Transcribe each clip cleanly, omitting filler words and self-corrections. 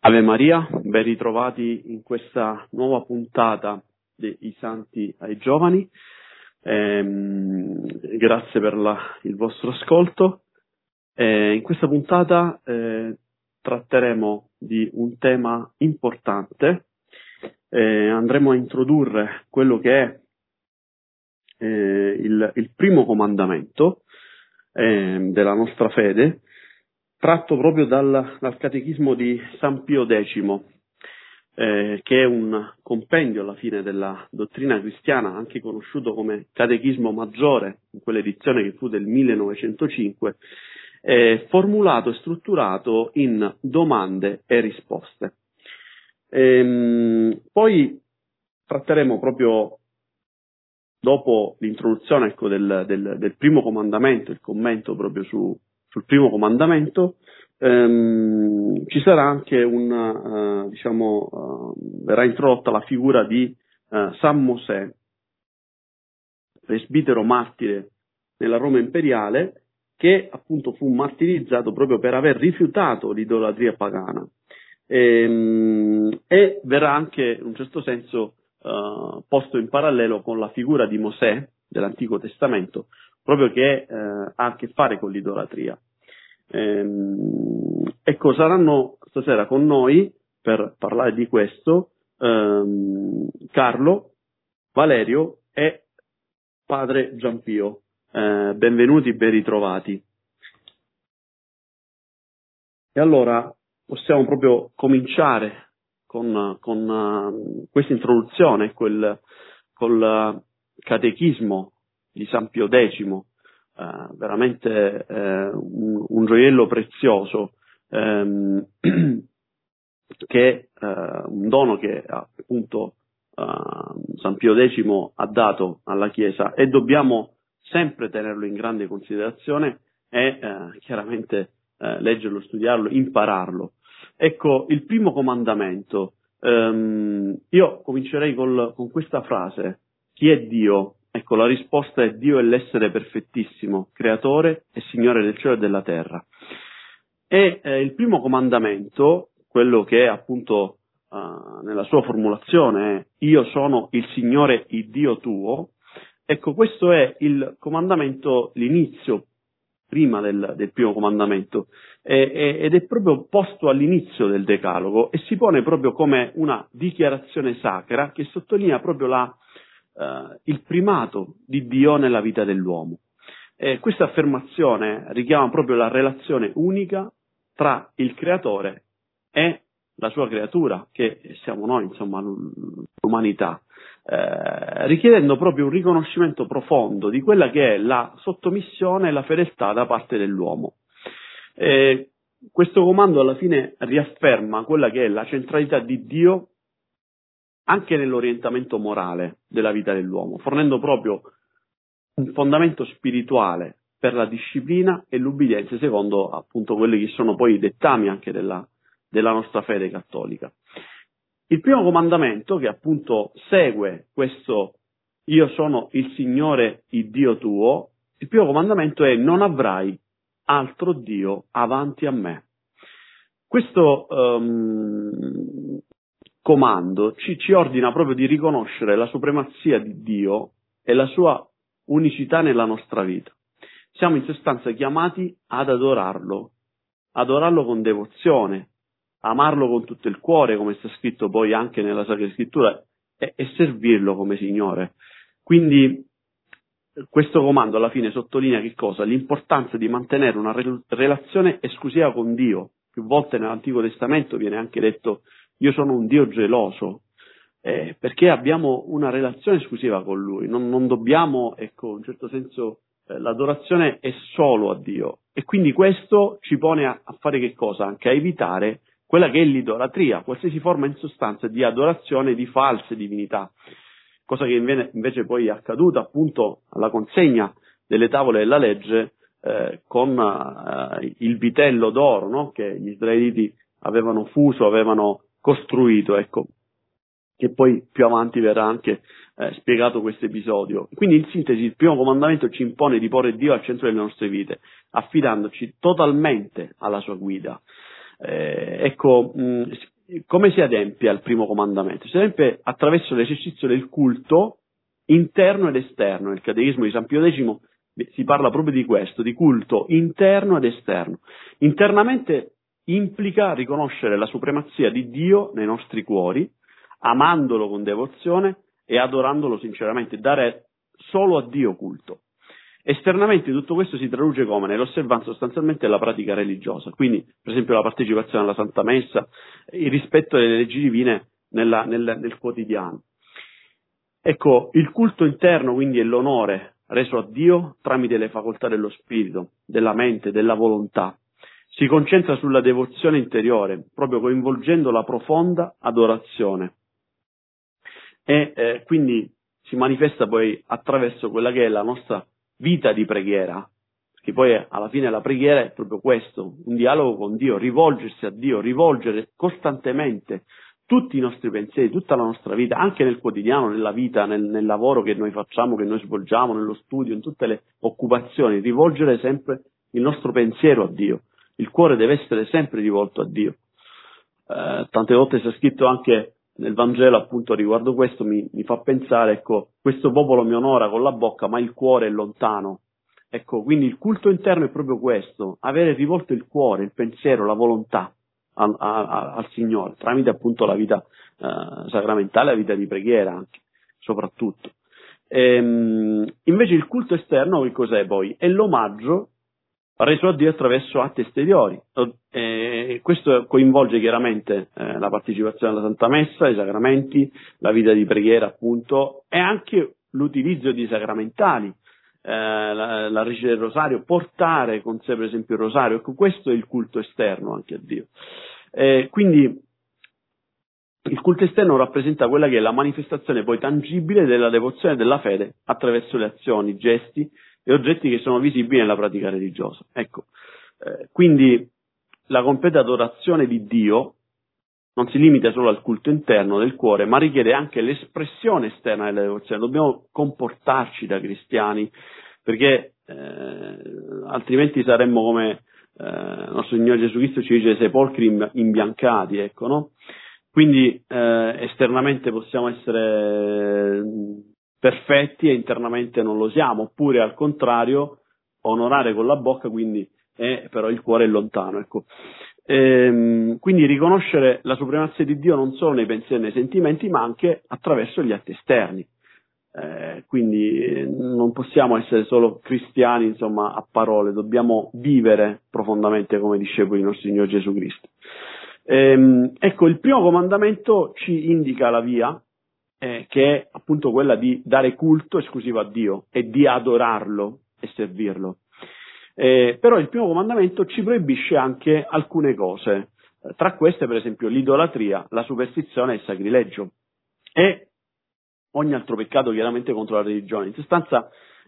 Ave Maria, ben ritrovati in questa nuova puntata dei Santi ai Giovani. Grazie per il vostro ascolto. In questa puntata tratteremo di un tema importante. Andremo a introdurre quello che è il primo comandamento della nostra fede, tratto proprio dal Catechismo di San Pio X, che è un compendio alla fine della dottrina cristiana, anche conosciuto come Catechismo Maggiore, in quell'edizione che fu del 1905, formulato e strutturato in domande e risposte. Poi tratteremo proprio dopo l'introduzione del primo comandamento, il commento proprio sul primo comandamento, ci sarà anche verrà introdotta la figura di San Mosè, presbitero martire nella Roma imperiale, che appunto fu martirizzato proprio per aver rifiutato l'idolatria pagana, e verrà anche in un certo senso posto in parallelo con la figura di Mosè dell'Antico Testamento, proprio che ha a che fare con l'idolatria. Ecco, saranno stasera con noi per parlare di questo Carlo, Valerio e padre Giampio. Benvenuti, ben ritrovati. E allora possiamo proprio cominciare con questa introduzione, col Catechismo di San Pio X, veramente un gioiello prezioso, che un dono che appunto San Pio X ha dato alla Chiesa, e dobbiamo sempre tenerlo in grande considerazione e chiaramente leggerlo, studiarlo, impararlo. Ecco, il primo comandamento, io comincerei con questa frase: chi è Dio? Ecco, la risposta è: Dio è l'essere perfettissimo, creatore e Signore del cielo e della terra. E il primo comandamento, quello che è appunto nella sua formulazione è: io sono il Signore, il Dio tuo. Ecco, questo è il comandamento, l'inizio prima del primo comandamento, ed è proprio posto all'inizio del Decalogo e si pone proprio come una dichiarazione sacra che sottolinea proprio il primato di Dio nella vita dell'uomo. Questa affermazione richiama proprio la relazione unica tra il creatore e la sua creatura, che siamo noi, insomma, l'umanità, richiedendo proprio un riconoscimento profondo di quella che è la sottomissione e la fedeltà da parte dell'uomo. Questo comando alla fine riafferma quella che è la centralità di Dio anche nell'orientamento morale della vita dell'uomo, fornendo proprio un fondamento spirituale per la disciplina e l'ubbidienza secondo appunto quelli che sono poi i dettami anche della nostra fede cattolica. Il primo comandamento, che appunto segue questo io sono il Signore, il Dio tuo, il primo comandamento è: non avrai altro Dio avanti a me. Questo comando ci ordina proprio di riconoscere la supremazia di Dio e la sua unicità nella nostra vita. Siamo in sostanza chiamati ad adorarlo con devozione, amarlo con tutto il cuore, come sta scritto poi anche nella Sacra Scrittura, e servirlo come Signore. Quindi questo comando alla fine sottolinea che cosa? L'importanza di mantenere una relazione esclusiva con Dio. Più volte nell'Antico Testamento viene anche detto: io sono un Dio geloso, perché abbiamo una relazione esclusiva con Lui, non dobbiamo, ecco, in un certo senso l'adorazione è solo a Dio, e quindi questo ci pone a fare che cosa? Anche a evitare quella che è l'idolatria, qualsiasi forma in sostanza di adorazione di false divinità, cosa che invece poi è accaduta appunto alla consegna delle tavole della legge con il vitello d'oro, no? Che gli israeliti avevano fuso, avevano costruito, ecco, che poi più avanti verrà anche spiegato questo episodio. Quindi in sintesi il primo comandamento ci impone di porre Dio al centro delle nostre vite, affidandoci totalmente alla sua guida. come si adempie al primo comandamento? Si adempie attraverso l'esercizio del culto interno ed esterno. Nel Catechismo di San Pio X si parla proprio di questo, di culto interno ed esterno. Internamente implica riconoscere la supremazia di Dio nei nostri cuori, amandolo con devozione e adorandolo sinceramente, dare solo a Dio culto. Esternamente tutto questo si traduce come? Nell'osservanza sostanzialmente della pratica religiosa, quindi per esempio la partecipazione alla Santa Messa, il rispetto delle leggi divine nel quotidiano. Ecco, il culto interno quindi è l'onore reso a Dio tramite le facoltà dello spirito, della mente, della volontà. Si concentra sulla devozione interiore, proprio coinvolgendo la profonda adorazione. E quindi si manifesta poi attraverso quella che è la nostra vita di preghiera, perché poi alla fine la preghiera è proprio questo, un dialogo con Dio, rivolgersi a Dio, rivolgere costantemente tutti i nostri pensieri, tutta la nostra vita, anche nel quotidiano, nella vita, nel lavoro che noi facciamo, che noi svolgiamo, nello studio, in tutte le occupazioni, rivolgere sempre il nostro pensiero a Dio. Il cuore deve essere sempre rivolto a Dio. Tante volte si è scritto anche nel Vangelo appunto riguardo questo, mi fa pensare, ecco, questo popolo mi onora con la bocca ma il cuore è lontano. Ecco, quindi il culto interno è proprio questo, avere rivolto il cuore, il pensiero, la volontà al Signore, tramite appunto la vita sacramentale, la vita di preghiera anche, soprattutto. Invece il culto esterno che cos'è poi? È l'omaggio reso a Dio attraverso atti esteriori. Questo coinvolge chiaramente la partecipazione alla Santa Messa, i sacramenti, la vita di preghiera appunto, e anche l'utilizzo di sacramentali, la recita del rosario, portare con sé per esempio il rosario. Ecco, questo è il culto esterno anche a Dio. Quindi il culto esterno rappresenta quella che è la manifestazione poi tangibile della devozione e della fede attraverso le azioni, gesti e oggetti che sono visibili nella pratica religiosa. Ecco, quindi la completa adorazione di Dio non si limita solo al culto interno del cuore, ma richiede anche l'espressione esterna della devozione. Dobbiamo comportarci da cristiani, perché altrimenti saremmo come il nostro Signore Gesù Cristo ci dice sepolcri imbiancati, ecco, no? Quindi esternamente possiamo essere perfetti e internamente non lo siamo, oppure al contrario onorare con la bocca, quindi però il cuore è lontano, ecco. Quindi riconoscere la supremazia di Dio non solo nei pensieri e nei sentimenti, ma anche attraverso gli atti esterni. Quindi non possiamo essere solo cristiani, insomma, a parole, dobbiamo vivere profondamente come discepoli di nostro Signore Gesù Cristo. Ecco, il primo comandamento ci indica la via, che è appunto quella di dare culto esclusivo a Dio e di adorarlo e servirlo. Però il primo comandamento ci proibisce anche alcune cose, tra queste per esempio l'idolatria, la superstizione e il sacrilegio e ogni altro peccato chiaramente contro la religione. In sostanza,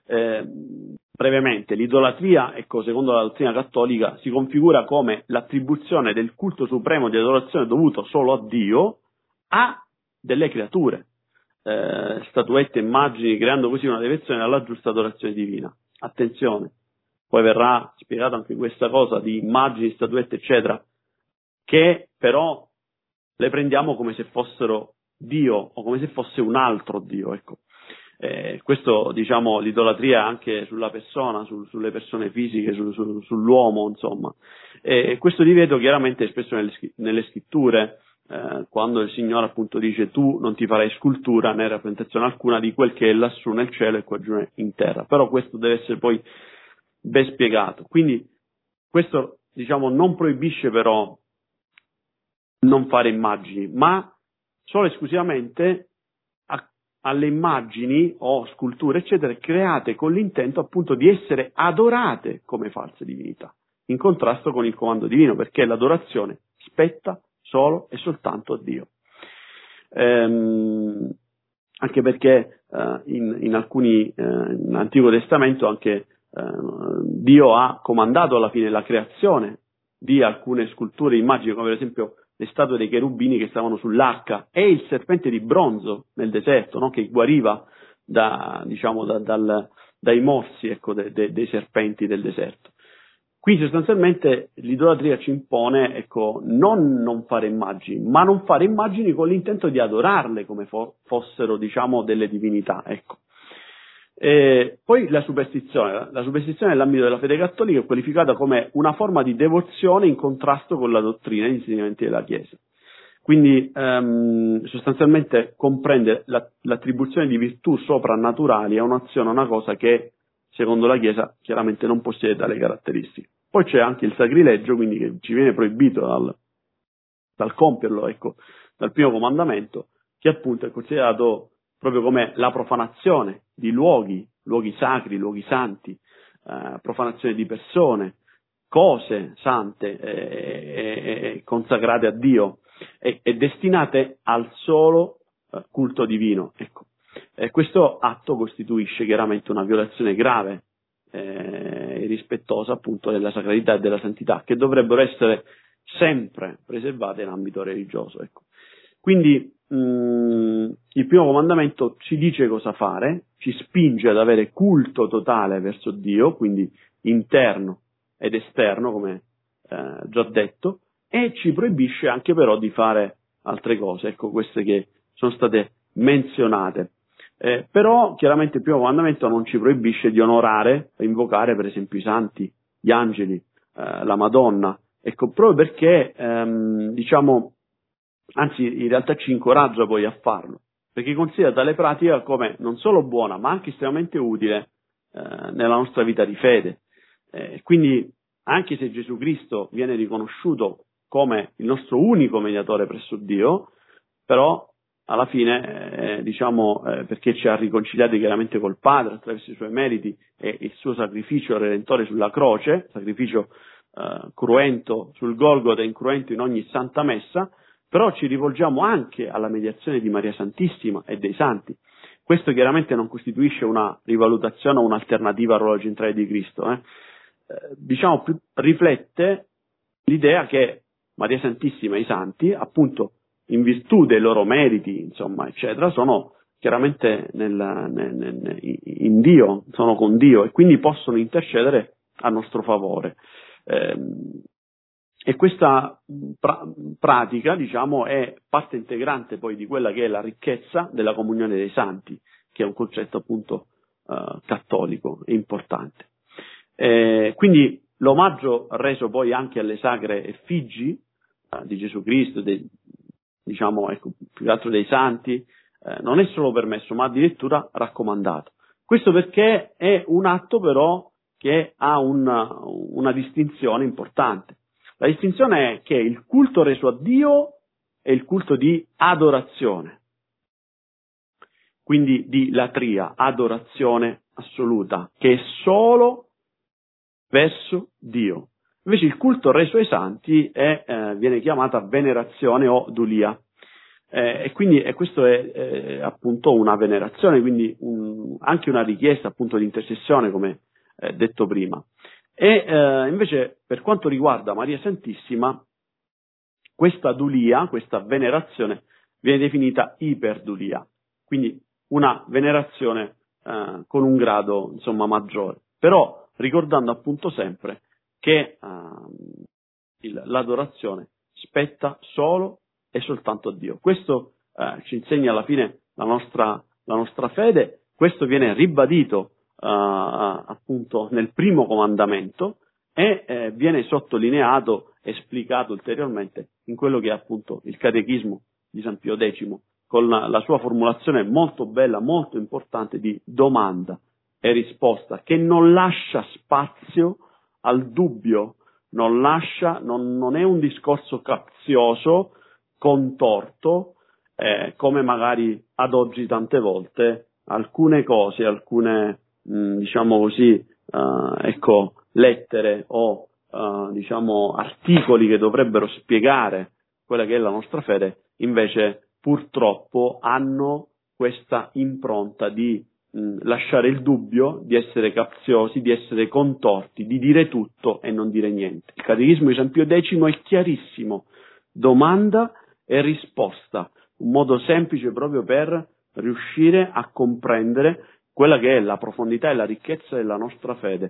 brevemente, l'idolatria, ecco, secondo la dottrina cattolica, si configura come l'attribuzione del culto supremo di adorazione dovuto solo a Dio a delle creature, statuette, immagini, creando così una deviazione dalla giusta adorazione divina. Attenzione! Poi verrà spiegata anche questa cosa di immagini, statuette, eccetera, che però le prendiamo come se fossero Dio o come se fosse un altro Dio, ecco. Questo, diciamo, l'idolatria anche sulla persona, sulle persone fisiche, sull'uomo, insomma. Questo divieto chiaramente è espresso nelle scritture, quando il Signore appunto dice tu non ti farai scultura né rappresentazione alcuna di quel che è lassù nel cielo e qua giù in terra. Però questo deve essere poi ben spiegato. Quindi questo, diciamo, non proibisce però non fare immagini, ma solo esclusivamente alle immagini o sculture, eccetera, create con l'intento appunto di essere adorate come false divinità, in contrasto con il comando divino, perché l'adorazione spetta solo e soltanto a Dio. Anche perché nell'Antico Testamento anche Dio ha comandato alla fine la creazione di alcune sculture, immagini, come per esempio le statue dei cherubini che stavano sull'arca e il serpente di bronzo nel deserto, no? Che guariva dai morsi, ecco, dei serpenti del deserto. Quindi sostanzialmente l'idolatria ci impone, ecco, non fare immagini, ma non fare immagini con l'intento di adorarle come fossero, diciamo, delle divinità, ecco. Poi la superstizione nell'ambito della fede cattolica è qualificata come una forma di devozione in contrasto con la dottrina e gli insegnamenti della Chiesa. Quindi sostanzialmente comprende l'attribuzione di virtù soprannaturali a un'azione, a una cosa che secondo la Chiesa chiaramente non possiede tale caratteristiche. Poi c'è anche il sacrilegio, quindi che ci viene proibito dal compierlo, ecco, dal primo comandamento, che appunto è considerato proprio come la profanazione di luoghi sacri, luoghi santi, profanazione di persone, cose sante e consacrate a Dio e destinate al solo culto divino. Ecco. Questo atto costituisce chiaramente una violazione grave e irrispettosa appunto della sacralità e della santità, che dovrebbero essere sempre preservate in ambito religioso. Ecco. Quindi il primo comandamento ci dice cosa fare, ci spinge ad avere culto totale verso Dio, quindi interno ed esterno, come già detto, e ci proibisce anche però di fare altre cose, ecco, queste che sono state menzionate. Però chiaramente il primo comandamento non ci proibisce di onorare e invocare per esempio i santi, gli angeli, la Madonna, ecco, proprio perché diciamo, anzi in realtà ci incoraggia poi a farlo, perché considera tale pratica come non solo buona ma anche estremamente utile nella nostra vita di fede. Quindi anche se Gesù Cristo viene riconosciuto come il nostro unico mediatore presso Dio, però alla fine, perché ci ha riconciliati chiaramente col Padre attraverso i suoi meriti e il suo sacrificio redentore sulla croce, sacrificio cruento sul Golgota e incruento in ogni santa messa, però ci rivolgiamo anche alla mediazione di Maria Santissima e dei santi. Questo chiaramente non costituisce una rivalutazione o un'alternativa al ruolo centrale di Cristo, riflette l'idea che Maria Santissima e i santi, appunto, in virtù dei loro meriti, insomma, eccetera, sono chiaramente in Dio, sono con Dio e quindi possono intercedere a nostro favore. E questa pratica, diciamo, è parte integrante poi di quella che è la ricchezza della comunione dei santi, che è un concetto appunto cattolico e importante. Quindi l'omaggio reso poi anche alle sacre effigi di Gesù Cristo, ecco, più che altro dei santi, non è solo permesso, ma addirittura raccomandato. Questo perché è un atto però che ha una distinzione importante. La distinzione è che il culto reso a Dio è il culto di adorazione, quindi di latria, adorazione assoluta, che è solo verso Dio. Invece il culto reso ai santi viene chiamata venerazione o dulia. E quindi questo è appunto una venerazione, quindi anche una richiesta appunto di intercessione, come detto prima. Invece per quanto riguarda Maria Santissima, questa dulia, questa venerazione, viene definita iperdulia, quindi una venerazione con un grado insomma maggiore, però ricordando appunto sempre che l'adorazione spetta solo e soltanto a Dio. Questo ci insegna alla fine la nostra fede, questo viene ribadito appunto nel primo comandamento e viene sottolineato, esplicato ulteriormente in quello che è appunto il catechismo di San Pio X, con la sua formulazione molto bella, molto importante di domanda e risposta, che non lascia spazio al dubbio, non è un discorso capzioso, contorto, come magari ad oggi tante volte alcune cose, alcune diciamo così, lettere o articoli che dovrebbero spiegare quella che è la nostra fede, invece purtroppo hanno questa impronta di lasciare il dubbio, di essere capziosi, di essere contorti, di dire tutto e non dire niente. Il catechismo di San Pio X è chiarissimo, domanda e risposta, un modo semplice proprio per riuscire a comprendere quella che è la profondità e la ricchezza della nostra fede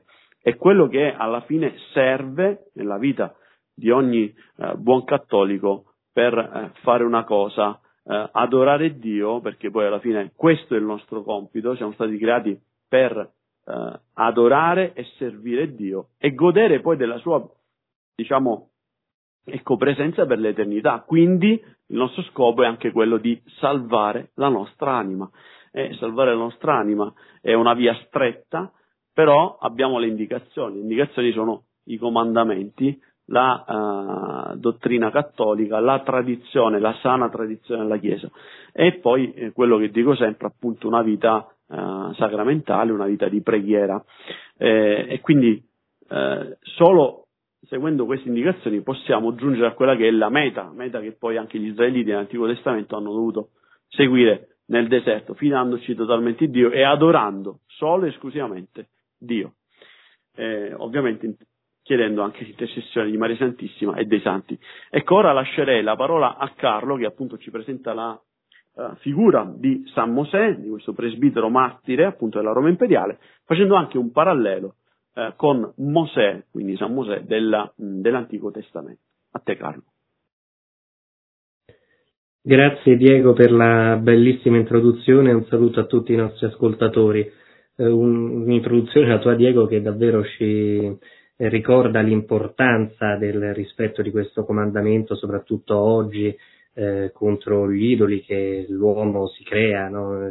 è quello che alla fine serve nella vita di ogni buon cattolico per fare una cosa, adorare Dio, perché poi alla fine questo è il nostro compito, siamo stati creati per adorare e servire Dio e godere poi della sua, diciamo, presenza per l'eternità. Quindi il nostro scopo è anche quello di salvare la nostra anima. Salvare la nostra anima è una via stretta, però abbiamo le indicazioni. Le indicazioni sono i comandamenti, la dottrina cattolica, la tradizione, la sana tradizione della Chiesa, e poi quello che dico sempre, appunto, una vita sacramentale, una vita di preghiera, e quindi solo seguendo queste indicazioni possiamo giungere a quella che è la meta che poi anche gli israeliti nell'Antico Testamento hanno dovuto seguire nel deserto, fidandoci totalmente in Dio e adorando solo e esclusivamente Dio, ovviamente chiedendo anche l'intercessione di Maria Santissima e dei santi. Ecco, ora lascerei la parola a Carlo, che appunto ci presenta la figura di San Mosè, di questo presbitero martire appunto della Roma imperiale, facendo anche un parallelo con Mosè, quindi San Mosè dell'Antico Testamento. A te, Carlo. Grazie Diego per la bellissima introduzione e un saluto a tutti i nostri ascoltatori. Un'introduzione la tua, Diego, che davvero ci ricorda l'importanza del rispetto di questo comandamento, soprattutto oggi contro gli idoli che l'uomo si crea, no?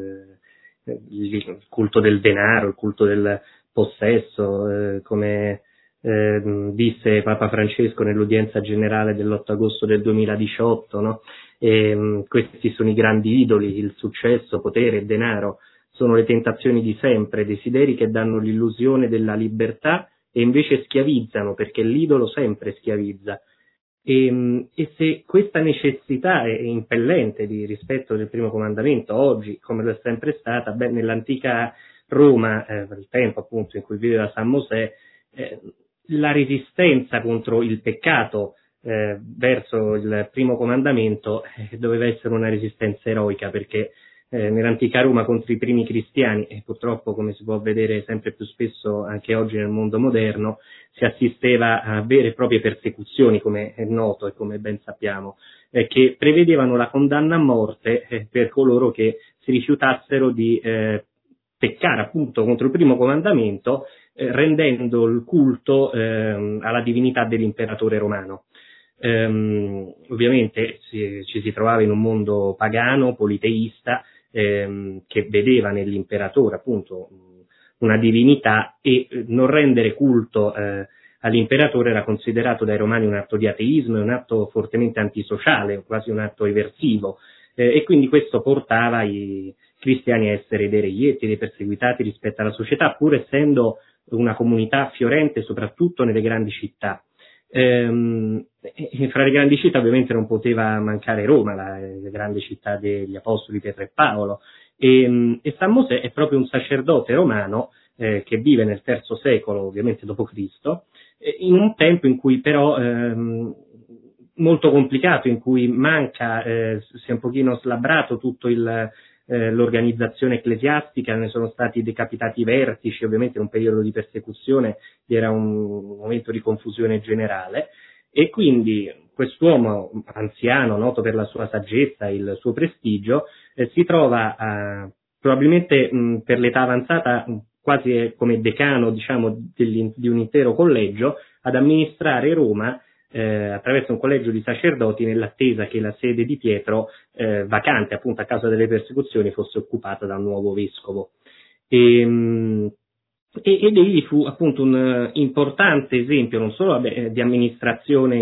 Il culto del denaro, il culto del possesso, come disse Papa Francesco nell'udienza generale dell'8 agosto del 2018, no? Questi sono i grandi idoli, il successo, potere e denaro, sono le tentazioni di sempre, desideri che danno l'illusione della libertà e invece schiavizzano, perché l'idolo sempre schiavizza. E se questa necessità è impellente di rispetto del primo comandamento oggi, come lo è sempre stata, nell'antica Roma, il tempo appunto in cui viveva San Mosè, la resistenza contro il peccato verso il primo comandamento doveva essere una resistenza eroica, perché nell'antica Roma contro i primi cristiani, e purtroppo, come si può vedere sempre più spesso anche oggi nel mondo moderno, si assisteva a vere e proprie persecuzioni, come è noto e come ben sappiamo, che prevedevano la condanna a morte per coloro che si rifiutassero di peccare appunto contro il primo comandamento, rendendo il culto alla divinità dell'imperatore romano. Ovviamente ci si trovava in un mondo pagano, politeista, che vedeva nell'imperatore appunto una divinità, e non rendere culto all'imperatore era considerato dai romani un atto di ateismo, un atto fortemente antisociale, quasi un atto eversivo, e quindi questo portava i cristiani a essere dei reietti, dei perseguitati rispetto alla società, pur essendo una comunità fiorente soprattutto nelle grandi città. E fra le grandi città ovviamente non poteva mancare Roma, la grande città degli apostoli Pietro e Paolo, e San Mosè è proprio un sacerdote romano che vive nel III secolo, ovviamente dopo Cristo, in un tempo in cui però molto complicato, in cui manca, si è un pochino slabbrato tutto l'organizzazione ecclesiastica, ne sono stati decapitati i vertici, ovviamente in un periodo di persecuzione era un momento di confusione generale, e quindi quest'uomo anziano, noto per la sua saggezza e il suo prestigio, si trova probabilmente per l'età avanzata quasi come decano, diciamo, di un intero collegio, ad amministrare Roma attraverso un collegio di sacerdoti, nell'attesa che la sede di Pietro, vacante appunto a causa delle persecuzioni, fosse occupata da un nuovo vescovo. Ed egli fu appunto un importante esempio non solo di amministrazione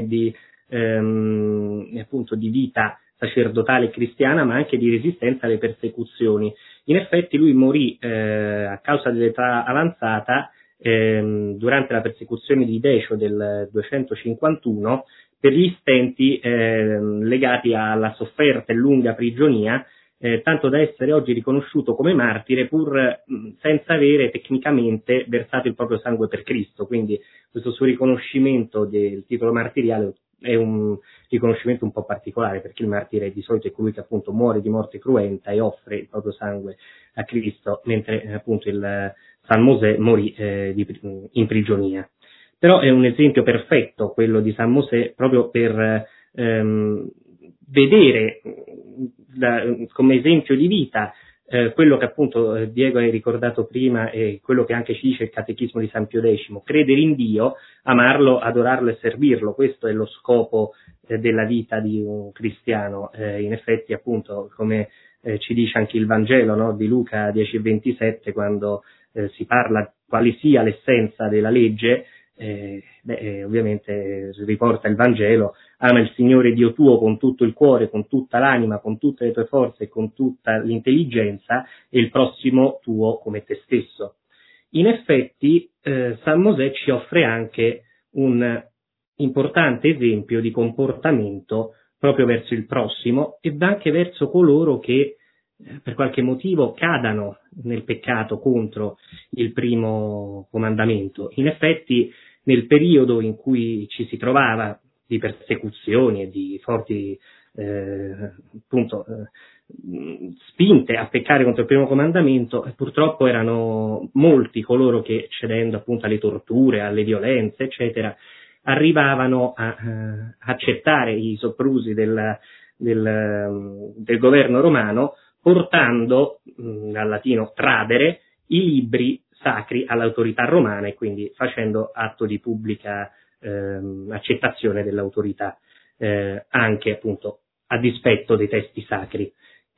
appunto di vita sacerdotale cristiana, ma anche di resistenza alle persecuzioni. In effetti lui morì a causa dell'età avanzata durante la persecuzione di Decio del 251 per gli stenti legati alla sofferta e lunga prigionia, tanto da essere oggi riconosciuto come martire pur senza avere tecnicamente versato il proprio sangue per Cristo. Quindi questo suo riconoscimento del titolo martiriale è un riconoscimento un po' particolare, perché il martire di solito è colui che appunto muore di morte cruenta e offre il proprio sangue a Cristo, mentre appunto il San Mosè morì in prigionia. Però è un esempio perfetto quello di San Mosè, proprio per vedere come esempio di vita quello che appunto Diego hai ricordato prima e quello che anche ci dice il Catechismo di San Pio X: credere in Dio, amarlo, adorarlo e servirlo. Questo è lo scopo della vita di un cristiano. In effetti, appunto, come ci dice anche il Vangelo, no, di Luca 10,27, quando si parla quale sia l'essenza della legge, ovviamente riporta il Vangelo: ama il Signore Dio tuo con tutto il cuore, con tutta l'anima, con tutte le tue forze e con tutta l'intelligenza, e il prossimo tuo come te stesso. In effetti San Mosè ci offre anche un importante esempio di comportamento proprio verso il prossimo e anche verso coloro che per qualche motivo cadano nel peccato contro il primo comandamento. In effetti, nel periodo in cui ci si trovava di persecuzioni e di forti spinte a peccare contro il primo comandamento, purtroppo erano molti coloro che, cedendo appunto alle torture, alle violenze, eccetera, arrivavano a accettare i soprusi del governo romano, portando, dal latino tradere, i libri sacri all'autorità romana e quindi facendo atto di pubblica accettazione dell'autorità, anche appunto a dispetto dei testi sacri.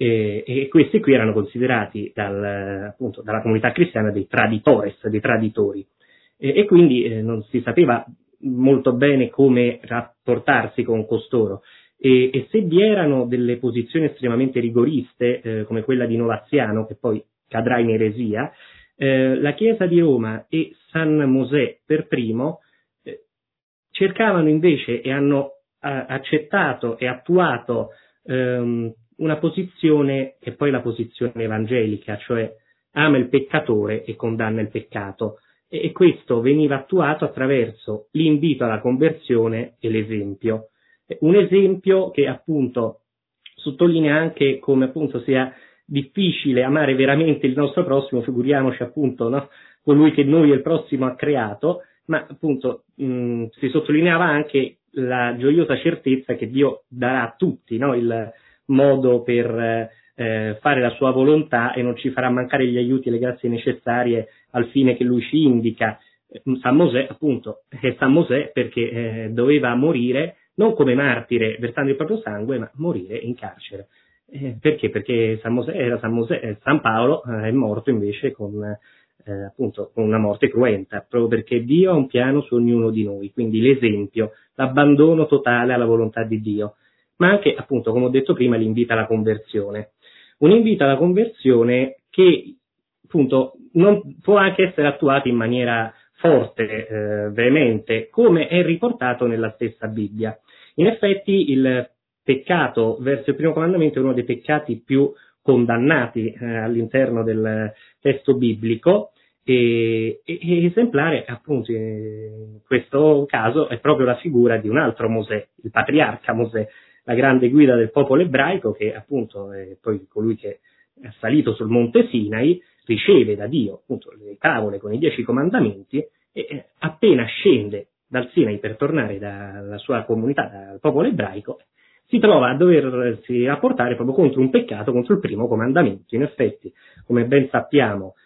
E questi qui erano considerati appunto dalla comunità cristiana dei traditores, dei traditori, e quindi non si sapeva molto bene come rapportarsi con costoro. E se vi erano delle posizioni estremamente rigoriste, come quella di Novaziano, che poi cadrà in eresia, la Chiesa di Roma e San Mosè per primo cercavano invece e hanno accettato e attuato una posizione che è poi la posizione evangelica, cioè ama il peccatore e condanna il peccato, e questo veniva attuato attraverso l'invito alla conversione e l'esempio. Un esempio che appunto sottolinea anche come appunto sia difficile amare veramente il nostro prossimo, figuriamoci appunto, no, colui che noi e il prossimo ha creato, ma appunto si sottolineava anche la gioiosa certezza che Dio darà a tutti, no, il modo per fare la sua volontà e non ci farà mancare gli aiuti e le grazie necessarie al fine che lui ci indica. San Mosè appunto è San Mosè perché doveva morire non come martire versando il proprio sangue, ma morire in carcere. Perché? Perché San Mosè era San Mosè, San Paolo è morto invece con appunto con una morte cruenta, proprio perché Dio ha un piano su ognuno di noi, quindi l'esempio, l'abbandono totale alla volontà di Dio, ma anche appunto, come ho detto prima, l'invito alla conversione. Un invito alla conversione che appunto non può anche essere attuato in maniera forte, veemente, come è riportato nella stessa Bibbia. In effetti il peccato verso il primo comandamento è uno dei peccati più condannati all'interno del testo biblico e esemplare appunto in questo caso è proprio la figura di un altro Mosè, il patriarca Mosè, la grande guida del popolo ebraico, che appunto è poi colui che è salito sul monte Sinai, riceve da Dio appunto le tavole con i 10 comandamenti e appena scende dal Sinai per tornare dalla sua comunità, dal popolo ebraico, si trova a doversi rapportare proprio contro un peccato, contro il primo comandamento. In effetti, come ben sappiamo,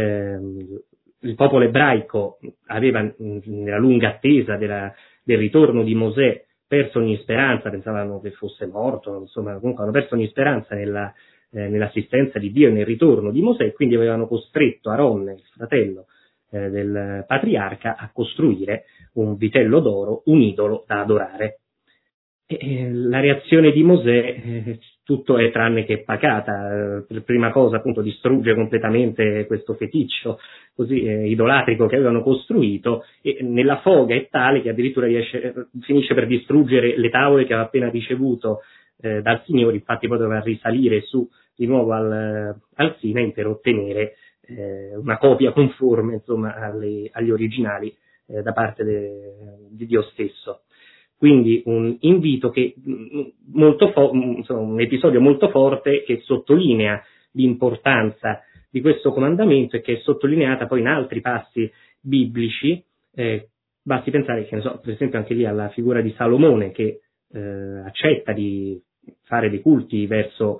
il popolo ebraico aveva, nella lunga attesa del ritorno di Mosè, perso ogni speranza, pensavano che fosse morto, insomma, comunque hanno perso ogni speranza nell'assistenza di Dio e nel ritorno di Mosè, quindi avevano costretto Aaron, il fratello del patriarca, a costruire un vitello d'oro, un idolo da adorare. E la reazione di Mosè, tutto è tranne che pacata. Per prima cosa appunto distrugge completamente questo feticcio così idolatrico che avevano costruito, e nella foga è tale che addirittura finisce per distruggere le tavole che aveva appena ricevuto dal Signore. Infatti poi doveva risalire su di nuovo al Sinai per ottenere una copia conforme insomma agli originali da parte di Dio stesso. Quindi un invito che un episodio molto forte che sottolinea l'importanza di questo comandamento e che è sottolineata poi in altri passi biblici. Basti pensare, che ne so, per esempio anche lì alla figura di Salomone che accetta di fare dei culti verso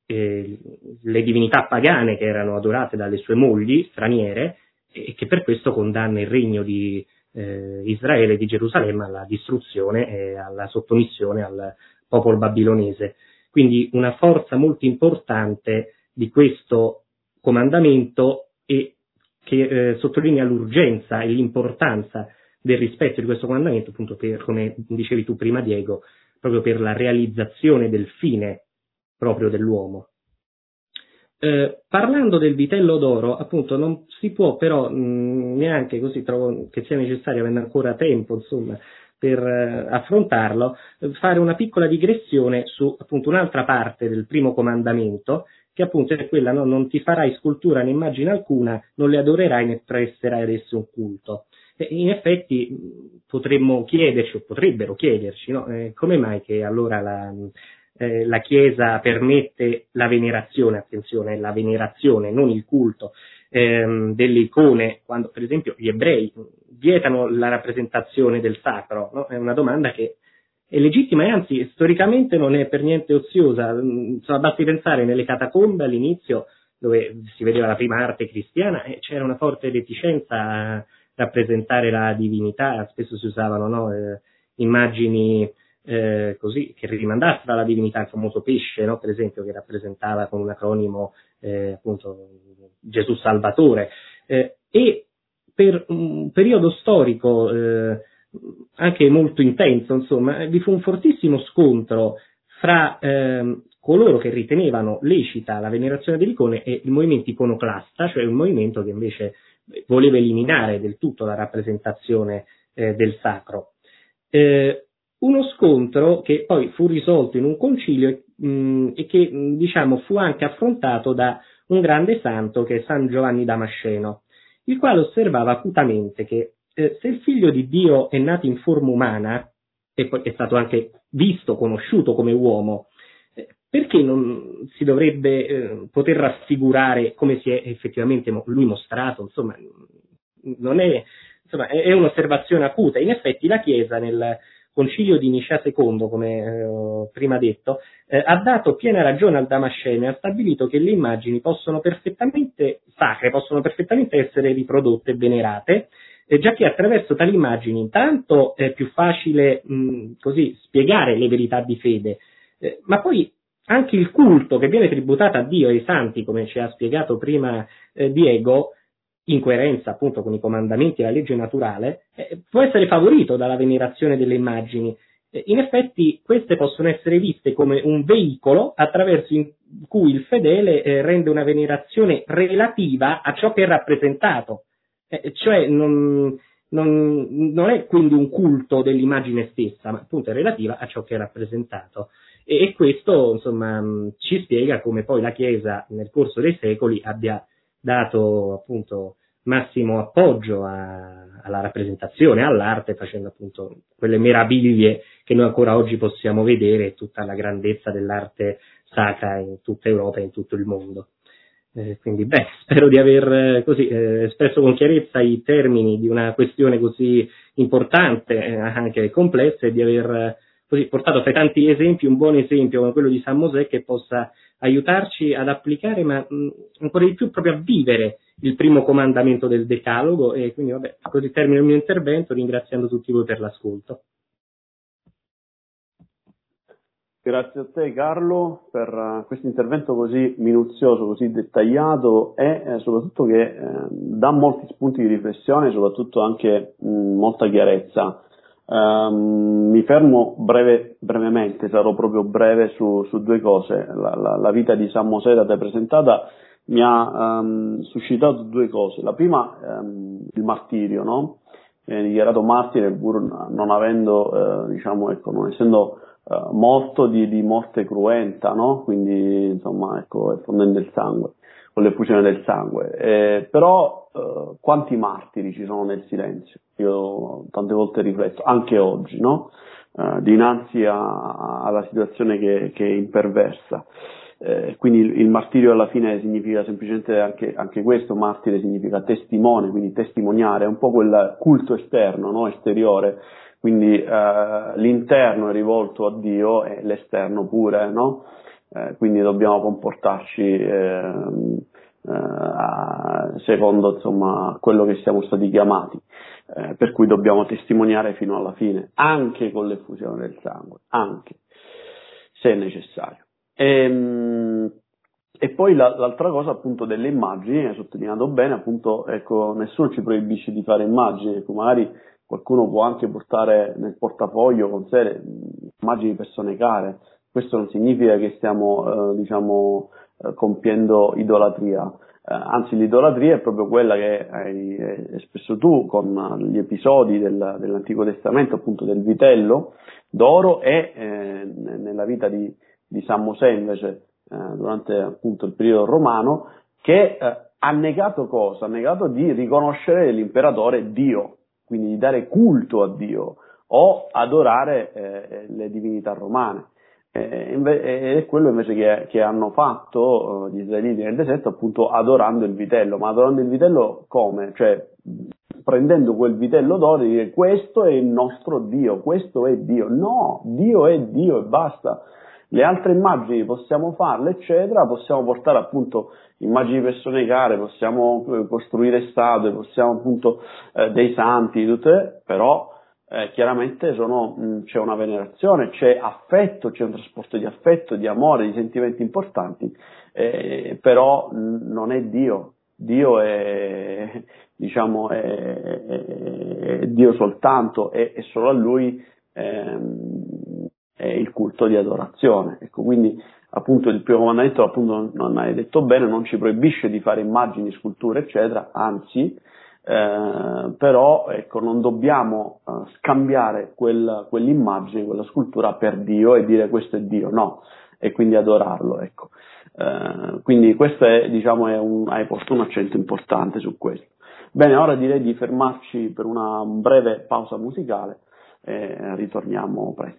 le divinità pagane che erano adorate dalle sue mogli straniere e che per questo condanna il regno di Israele, di Gerusalemme, alla distruzione e alla sottomissione al popolo babilonese. Quindi una forza molto importante di questo comandamento e che sottolinea l'urgenza e l'importanza del rispetto di questo comandamento, appunto per, come dicevi tu prima Diego, proprio per la realizzazione del fine proprio dell'uomo. Parlando del vitello d'oro, appunto, non si può però neanche così, trovo che sia necessario, avendo ancora tempo, insomma, per affrontarlo, fare una piccola digressione su appunto un'altra parte del primo comandamento, che appunto è quella: no? Non ti farai scultura né immagine alcuna, non le adorerai né presterai ad esse un culto. In effetti potremmo chiederci, o potrebbero chiederci, no? Come mai che allora la Chiesa permette la venerazione, attenzione, la venerazione, non il culto, delle icone, quando per esempio gli ebrei vietano la rappresentazione del sacro, no? È una domanda che è legittima e anzi storicamente non è per niente oziosa. Insomma, basti pensare nelle catacombe all'inizio, dove si vedeva la prima arte cristiana, c'era una forte reticenza a rappresentare la divinità, spesso si usavano, no? Immagini così che rimandassero alla divinità, il famoso pesce, no? Per esempio, che rappresentava con un acronimo appunto Gesù Salvatore, e per un periodo storico anche molto intenso, insomma, vi fu un fortissimo scontro fra coloro che ritenevano lecita la venerazione delle icone e il movimento iconoclasta, cioè un movimento che invece voleva eliminare del tutto la rappresentazione del sacro. Uno scontro che poi fu risolto in un concilio e che diciamo fu anche affrontato da un grande santo che è San Giovanni Damasceno, il quale osservava acutamente che se il figlio di Dio è nato in forma umana e poi è stato anche visto, conosciuto come uomo, perché non si dovrebbe poter raffigurare come si è effettivamente lui mostrato? Insomma, non è, insomma, è un'osservazione acuta. In effetti la Chiesa nel Concilio di Nicea II, come ho prima detto, ha dato piena ragione al Damasceno e ha stabilito che le immagini possono perfettamente essere riprodotte e venerate, già che attraverso tali immagini intanto è più facile così spiegare le verità di fede, ma poi anche il culto che viene tributato a Dio e ai santi, come ci ha spiegato prima Diego, in coerenza appunto con i comandamenti e la legge naturale, può essere favorito dalla venerazione delle immagini. In effetti queste possono essere viste come un veicolo attraverso cui il fedele rende una venerazione relativa a ciò che è rappresentato, cioè non è quindi un culto dell'immagine stessa, ma appunto è relativa a ciò che è rappresentato. E questo insomma ci spiega come poi la Chiesa nel corso dei secoli abbia dato appunto massimo appoggio alla rappresentazione, all'arte, facendo appunto quelle meraviglie che noi ancora oggi possiamo vedere, tutta la grandezza dell'arte sacra in tutta Europa e in tutto il mondo. Quindi spero di aver così espresso con chiarezza i termini di una questione così importante, anche complessa, e di aver così portato fra tanti esempi un buon esempio come quello di San Mosè che possa aiutarci ad applicare, ma ancora di più proprio a vivere il primo comandamento del Decalogo. E quindi così termino il mio intervento ringraziando tutti voi per l'ascolto. Grazie a te Carlo per questo intervento così minuzioso, così dettagliato e soprattutto che dà molti spunti di riflessione, soprattutto anche molta chiarezza. Mi fermo brevemente, sarò proprio breve su due cose. La vita di San Mosè da te presentata mi ha suscitato due cose. La prima, il martirio, no? Dichiarato martire pur non avendo, non essendo morto di morte cruenta, no? Quindi insomma, effondendo il sangue, con l'effusione del sangue. Però quanti martiri ci sono nel silenzio? Io tante volte rifletto, anche oggi, no? dinanzi alla situazione che è imperversa. Quindi il martirio alla fine significa semplicemente anche questo, martire significa testimone, quindi testimoniare, è un po' quel culto esterno, no? Esteriore, quindi l'interno è rivolto a Dio e l'esterno pure, no? Quindi dobbiamo comportarci secondo insomma quello che siamo stati chiamati, per cui dobbiamo testimoniare fino alla fine, anche con l'effusione del sangue, anche se è necessario. E poi l'altra cosa appunto delle immagini, hai sottolineato bene, appunto, ecco, nessuno ci proibisce di fare immagini, ecco, magari qualcuno può anche portare nel portafoglio con sé le immagini di persone care, questo non significa che stiamo compiendo idolatria, anzi l'idolatria è proprio quella che hai espresso tu con gli episodi dell'Antico Testamento, appunto del vitello d'oro e nella vita di San Mosè invece durante appunto il periodo romano, che ha negato cosa? Ha negato di riconoscere l'imperatore Dio, quindi di dare culto a Dio o adorare le divinità romane. Ed è quello invece che hanno fatto gli israeliti nel deserto, appunto adorando il vitello. Ma adorando il vitello come? Cioè prendendo quel vitello d'oro e dire questo è il nostro Dio, questo è Dio. No, Dio è Dio e basta. Le altre immagini possiamo farle, eccetera, possiamo portare appunto immagini di persone care, possiamo costruire statue, possiamo appunto dei santi, tutte, però chiaramente c'è una venerazione, c'è affetto, c'è un trasporto di affetto, di amore, di sentimenti importanti, però non è Dio. Dio è, diciamo, è Dio soltanto, e solo a Lui è il culto di adorazione. Ecco, quindi appunto il primo comandamento, appunto, non hai detto bene, non ci proibisce di fare immagini, sculture, eccetera, anzi, però ecco, non dobbiamo scambiare quell'immagine, quella scultura per Dio e dire questo è Dio, no, e quindi adorarlo, ecco. Quindi questo è, diciamo, hai posto un accento importante su questo. Bene, ora direi di fermarci per una breve pausa musicale e ritorniamo presto.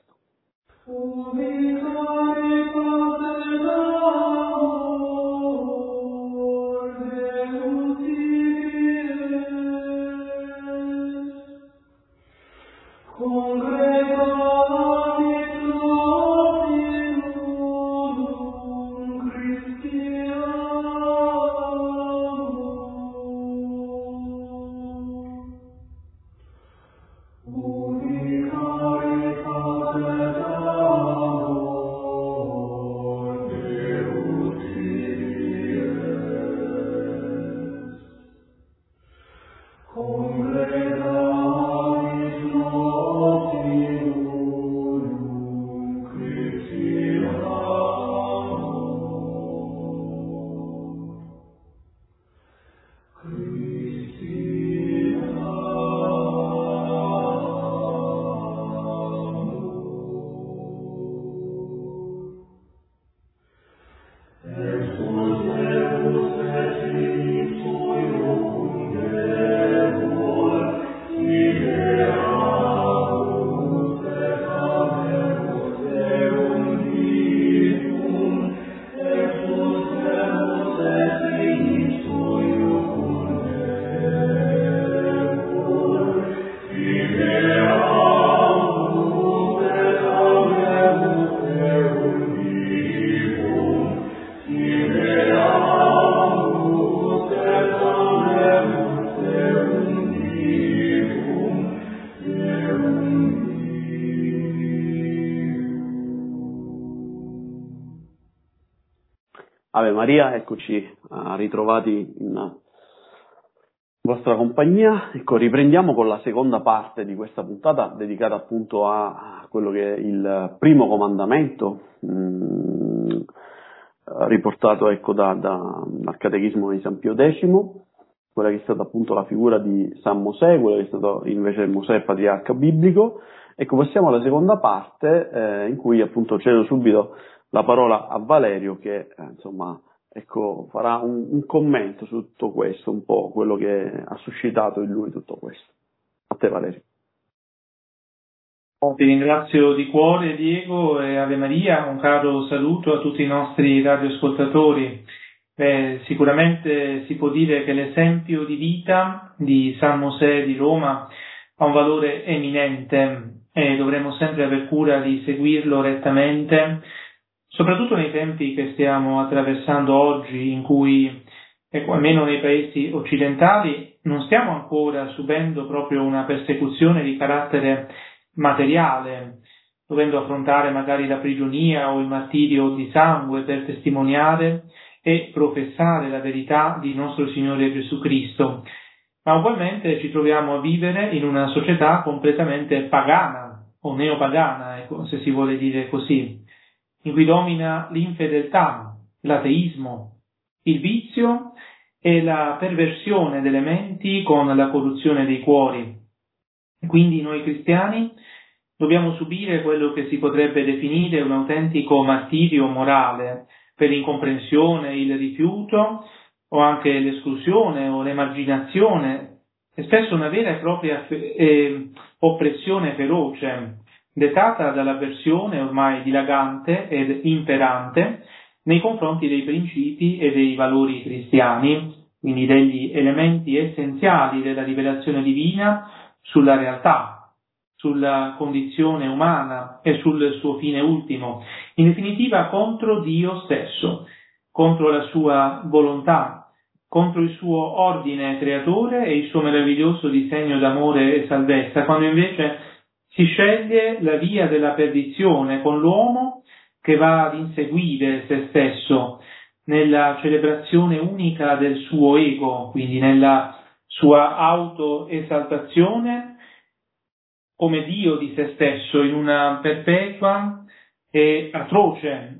Ave Maria, eccoci ritrovati in vostra compagnia. Ecco, riprendiamo con la seconda parte di questa puntata dedicata appunto a quello che è il primo comandamento riportato ecco dal Catechismo di San Pio X, quella che è stata appunto la figura di San Mosè, quella che è stato invece Mosè patriarca biblico. Ecco, passiamo alla seconda parte in cui appunto cedo subito la parola a Valerio che insomma ecco farà un commento su tutto questo, un po' quello che ha suscitato in lui tutto questo. A te Valerio. Ti ringrazio di cuore, Diego, e Ave Maria. Un caro saluto a tutti i nostri radioascoltatori. Sicuramente si può dire che l'esempio di vita di San Mosè di Roma ha un valore eminente e dovremo sempre aver cura di seguirlo rettamente, soprattutto nei tempi che stiamo attraversando oggi, in cui, almeno nei paesi occidentali, non stiamo ancora subendo proprio una persecuzione di carattere materiale, dovendo affrontare magari la prigionia o il martirio di sangue per testimoniare e professare la verità di nostro Signore Gesù Cristo. Ma ugualmente ci troviamo a vivere in una società completamente pagana o neopagana, se si vuole dire così, in cui domina l'infedeltà, l'ateismo, il vizio e la perversione delle menti con la corruzione dei cuori. Quindi noi cristiani dobbiamo subire quello che si potrebbe definire un autentico martirio morale per l'incomprensione, il rifiuto o anche l'esclusione o l'emarginazione e spesso una vera e propria oppressione feroce dettata dall'avversione ormai dilagante ed imperante nei confronti dei principi e dei valori cristiani, quindi degli elementi essenziali della rivelazione divina sulla realtà, sulla condizione umana e sul suo fine ultimo, in definitiva contro Dio stesso, contro la sua volontà, contro il suo ordine creatore e il suo meraviglioso disegno d'amore e salvezza, quando invece si sceglie la via della perdizione con l'uomo che va ad inseguire se stesso nella celebrazione unica del suo ego, quindi nella sua autoesaltazione come Dio di se stesso in una perpetua e atroce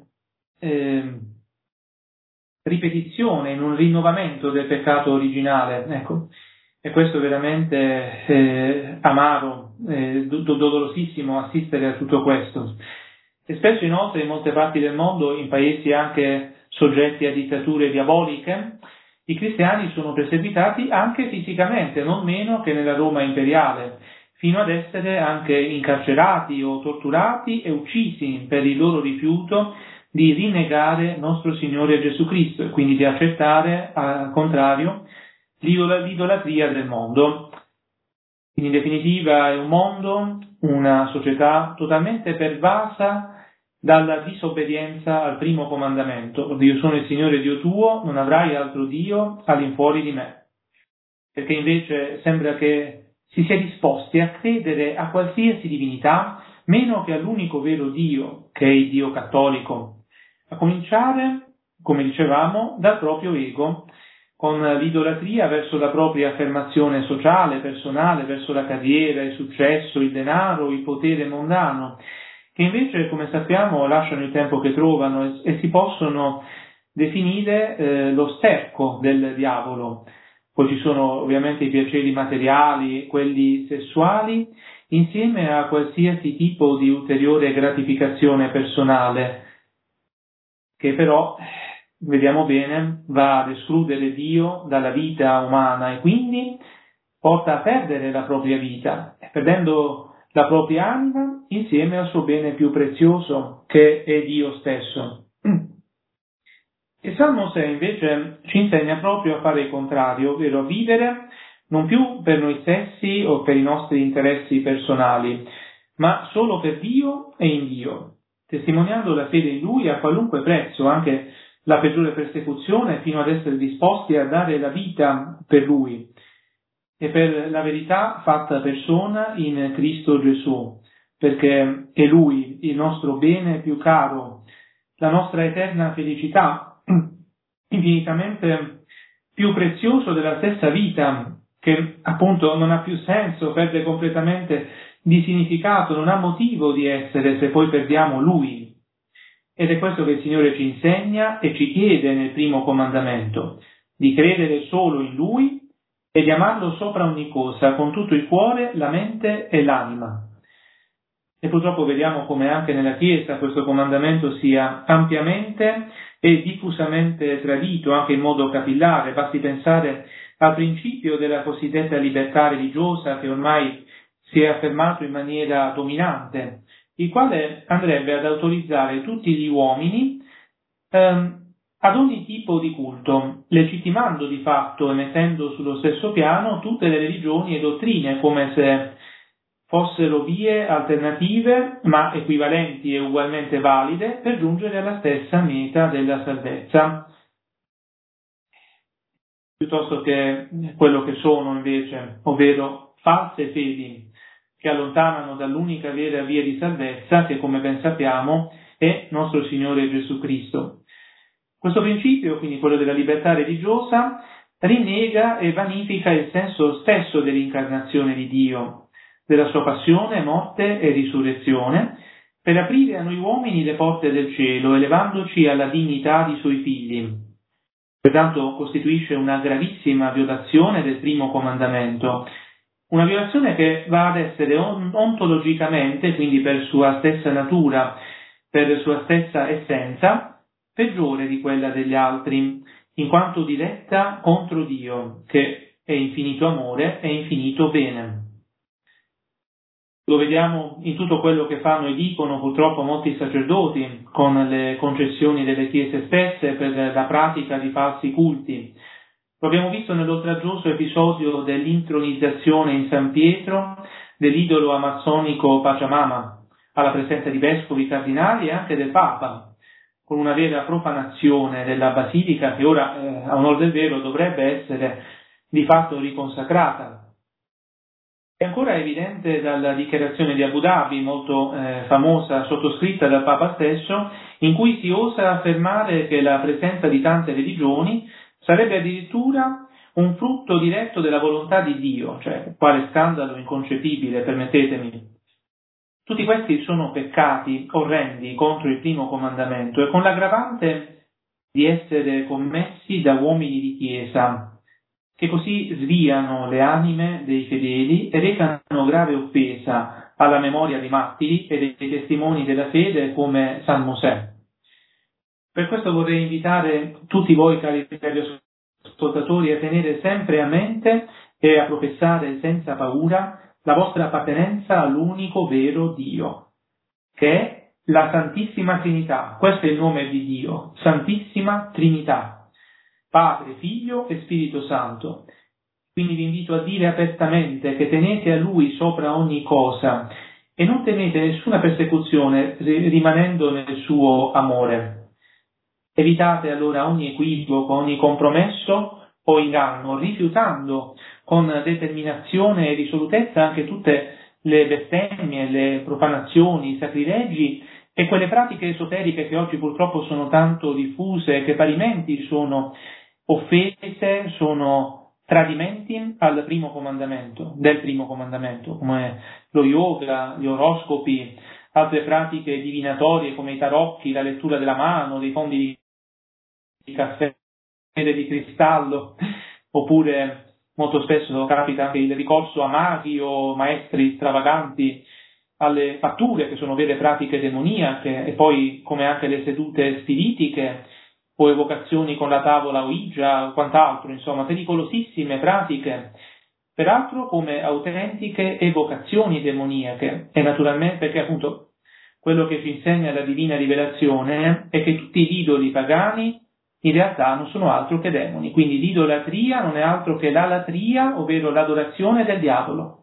ripetizione, in un rinnovamento del peccato originale. Ecco, e questo è veramente amaro, dolorosissimo assistere a tutto questo. E spesso inoltre in molte parti del mondo, in paesi anche soggetti a dittature diaboliche, i cristiani sono perseguitati anche fisicamente, non meno che nella Roma imperiale, fino ad essere anche incarcerati o torturati e uccisi per il loro rifiuto di rinnegare nostro Signore Gesù Cristo e quindi di accettare, al contrario, l'idolatria del mondo. Quindi in definitiva è un mondo, una società totalmente pervasa dalla disobbedienza al primo comandamento. Io sono il Signore Dio tuo, non avrai altro Dio all'infuori di me. Perché invece sembra che si sia disposti a credere a qualsiasi divinità meno che all'unico vero Dio, che è il Dio cattolico. A cominciare, come dicevamo, dal proprio ego, con l'idolatria verso la propria affermazione sociale, personale, verso la carriera, il successo, il denaro, il potere mondano, che invece, come sappiamo, lasciano il tempo che trovano e si possono definire lo sterco del diavolo. Poi ci sono ovviamente i piaceri materiali, quelli sessuali, insieme a qualsiasi tipo di ulteriore gratificazione personale, che però, vediamo bene, va ad escludere Dio dalla vita umana e quindi porta a perdere la propria vita, perdendo la propria anima insieme al suo bene più prezioso, che è Dio stesso. E San Mosè invece ci insegna proprio a fare il contrario, ovvero a vivere non più per noi stessi o per i nostri interessi personali, ma solo per Dio e in Dio, testimoniando la fede in Lui a qualunque prezzo, anche la peggiore persecuzione, fino ad essere disposti a dare la vita per Lui e per la verità fatta persona in Cristo Gesù, perché è Lui il nostro bene più caro, la nostra eterna felicità, infinitamente più prezioso della stessa vita, che appunto non ha più senso, perde completamente di significato, non ha motivo di essere se poi perdiamo Lui. Ed è questo che il Signore ci insegna e ci chiede nel primo comandamento, di credere solo in Lui e di amarlo sopra ogni cosa, con tutto il cuore, la mente e l'anima. E purtroppo vediamo come anche nella Chiesa questo comandamento sia ampiamente e diffusamente tradito, anche in modo capillare. Basti pensare al principio della cosiddetta libertà religiosa che ormai si è affermato in maniera dominante, il quale andrebbe ad autorizzare tutti gli uomini ad ogni tipo di culto, legittimando di fatto e mettendo sullo stesso piano tutte le religioni e dottrine, come se fossero vie alternative ma equivalenti e ugualmente valide per giungere alla stessa meta della salvezza, piuttosto che quello che sono invece, ovvero false fedi che allontanano dall'unica vera via di salvezza che, come ben sappiamo, è nostro Signore Gesù Cristo. Questo principio, quindi quello della libertà religiosa, rinnega e vanifica il senso stesso dell'incarnazione di Dio, della sua passione, morte e risurrezione, per aprire a noi uomini le porte del cielo, elevandoci alla dignità di suoi figli. Pertanto costituisce una gravissima violazione del primo comandamento, una violazione che va ad essere ontologicamente, quindi per sua stessa natura, per sua stessa essenza, peggiore di quella degli altri, in quanto diretta contro Dio, che è infinito amore e infinito bene. Lo vediamo in tutto quello che fanno e dicono purtroppo molti sacerdoti, con le concessioni delle chiese stesse per la pratica di falsi culti. Lo abbiamo visto nell'oltraggioso episodio dell'intronizzazione in San Pietro dell'idolo amazzonico Pachamama, alla presenza di vescovi, cardinali e anche del Papa, con una vera profanazione della basilica che ora, a onor del vero, dovrebbe essere di fatto riconsacrata. È ancora evidente dalla dichiarazione di Abu Dhabi, molto famosa, sottoscritta dal Papa stesso, in cui si osa affermare che la presenza di tante religioni sarebbe addirittura un frutto diretto della volontà di Dio, cioè quale scandalo inconcepibile, permettetemi. Tutti questi sono peccati orrendi contro il primo comandamento e con l'aggravante di essere commessi da uomini di chiesa, che così sviano le anime dei fedeli e recano grave offesa alla memoria dei martiri e dei testimoni della fede come San Mosè. Per questo vorrei invitare tutti voi, cari ascoltatori, a tenere sempre a mente e a professare senza paura la vostra appartenenza all'unico vero Dio, che è la Santissima Trinità. Questo è il nome di Dio, Santissima Trinità, Padre, Figlio e Spirito Santo. Quindi vi invito a dire apertamente che tenete a Lui sopra ogni cosa e non temete nessuna persecuzione rimanendo nel suo amore. Evitate allora ogni equivoco, ogni compromesso o inganno, rifiutando con determinazione e risolutezza anche tutte le bestemmie, le profanazioni, i sacrilegi e quelle pratiche esoteriche che oggi purtroppo sono tanto diffuse e che parimenti sono offese, sono tradimenti al primo comandamento, del primo comandamento, come lo yoga, gli oroscopi, altre pratiche divinatorie come i tarocchi, la lettura della mano, dei fondi di caffè di cristallo, oppure molto spesso capita anche il ricorso a maghi o maestri stravaganti, alle fatture che sono vere pratiche demoniache e poi come anche le sedute spiritiche o evocazioni con la tavola Ouija o quant'altro, insomma pericolosissime pratiche, peraltro come autentiche evocazioni demoniache e naturalmente perché appunto quello che ci insegna la divina rivelazione è che tutti gli idoli pagani in realtà non sono altro che demoni, quindi l'idolatria non è altro che la latria, ovvero l'adorazione del diavolo.